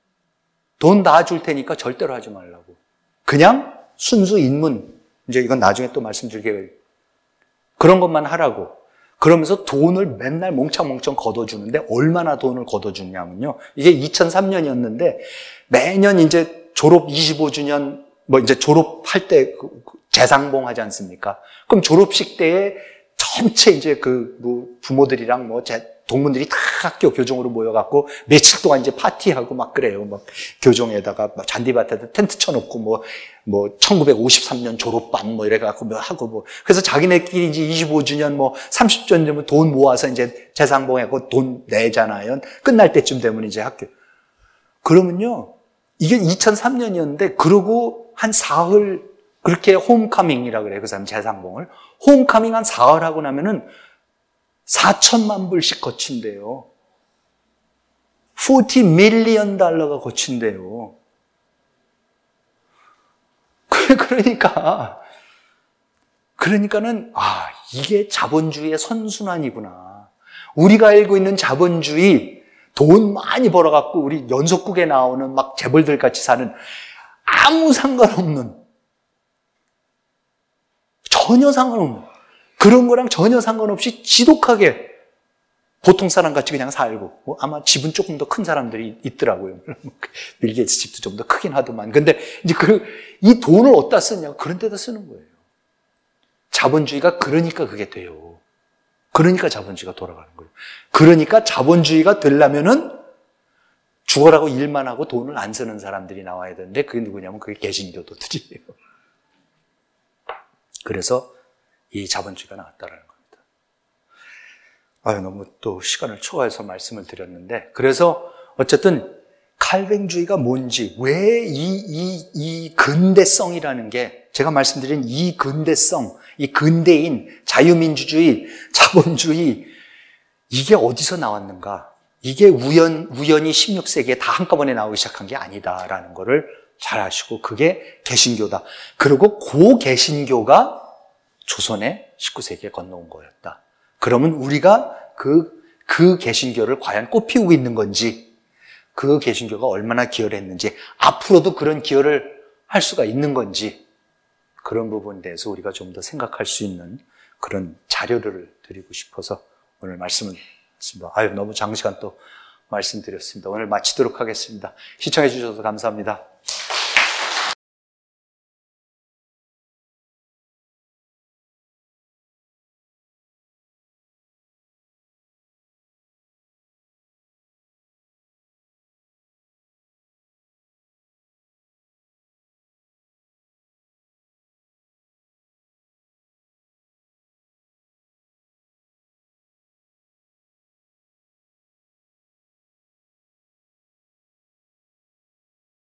돈 다 줄 테니까 절대로 하지 말라고. 그냥 순수 인문, 이제 이건 나중에 또 말씀드릴게요. 그런 것만 하라고. 그러면서 돈을 맨날 몽창몽창 걷어주는데 얼마나 돈을 걷어주냐면요. 이게 이천삼 년이었는데 매년 이제 졸업 이십오 주년, 뭐 이제 졸업할 때 재상봉 하지 않습니까? 그럼 졸업식 때에 전체 이제 그 뭐 부모들이랑 뭐 제 동문들이 다 학교 교정으로 모여갖고 며칠 동안 이제 파티하고 막 그래요. 막 교정에다가 잔디밭에다 텐트 쳐놓고 뭐, 뭐, 천구백오십삼 년 졸업반 뭐 이래갖고 뭐 하고 뭐. 그래서 자기네끼리 이제 이십오 주년 뭐 삼십 주년 되면 돈 모아서 이제 재상봉하고 돈 내잖아요. 끝날 때쯤 되면 이제 학교. 그러면요. 이게 이천삼 년이었는데 그러고 한 사흘 그렇게 홈카밍이라 그래요. 그 사람 재상봉을. 홈카밍 한 사흘 하고 나면은 사천만 불씩 거친대요. 사십 밀리언 달러가 거친대요. 그러니까, 그러니까는, 아, 이게 자본주의의 선순환이구나. 우리가 알고 있는 자본주의, 돈 많이 벌어갖고 우리 연속국에 나오는 막 재벌들 같이 사는 아무 상관없는, 전혀 상관없는, 그런 거랑 전혀 상관없이 지독하게 보통 사람같이 그냥 살고 뭐 아마 집은 조금 더 큰 사람들이 있더라고요. 빌 게이츠 집도 좀 더 크긴 하더만. 근데 이제 그 이 돈을 어디다 쓰냐 그런 데다 쓰는 거예요. 자본주의가 그러니까 그게 돼요. 그러니까 자본주의가 돌아가는 거예요. 그러니까 자본주의가 되려면은 죽어라고 일만 하고 돈을 안 쓰는 사람들이 나와야 되는데 그게 누구냐면 그게 개신교도들이에요. 그래서 이 자본주의가 나왔다라는 겁니다. 아유, 너무 또 시간을 초과해서 말씀을 드렸는데, 그래서 어쨌든 칼뱅주의가 뭔지, 왜 이, 이, 이 근대성이라는 게, 제가 말씀드린 이 근대성, 이 근대인, 자유민주주의, 자본주의, 이게 어디서 나왔는가? 이게 우연, 우연히 십육 세기에 다 한꺼번에 나오기 시작한 게 아니다라는 거를 잘 아시고, 그게 개신교다. 그리고 그 개신교가 조선의 십구 세기에 건너온 거였다. 그러면 우리가 그, 그 개신교를 과연 꽃피우고 있는 건지, 그 개신교가 얼마나 기여를 했는지, 앞으로도 그런 기여를 할 수가 있는 건지, 그런 부분에 대해서 우리가 좀 더 생각할 수 있는 그런 자료를 드리고 싶어서 오늘 말씀을 드렸습니다. 아유, 너무 장시간 또 말씀드렸습니다. 오늘 마치도록 하겠습니다. 시청해 주셔서 감사합니다.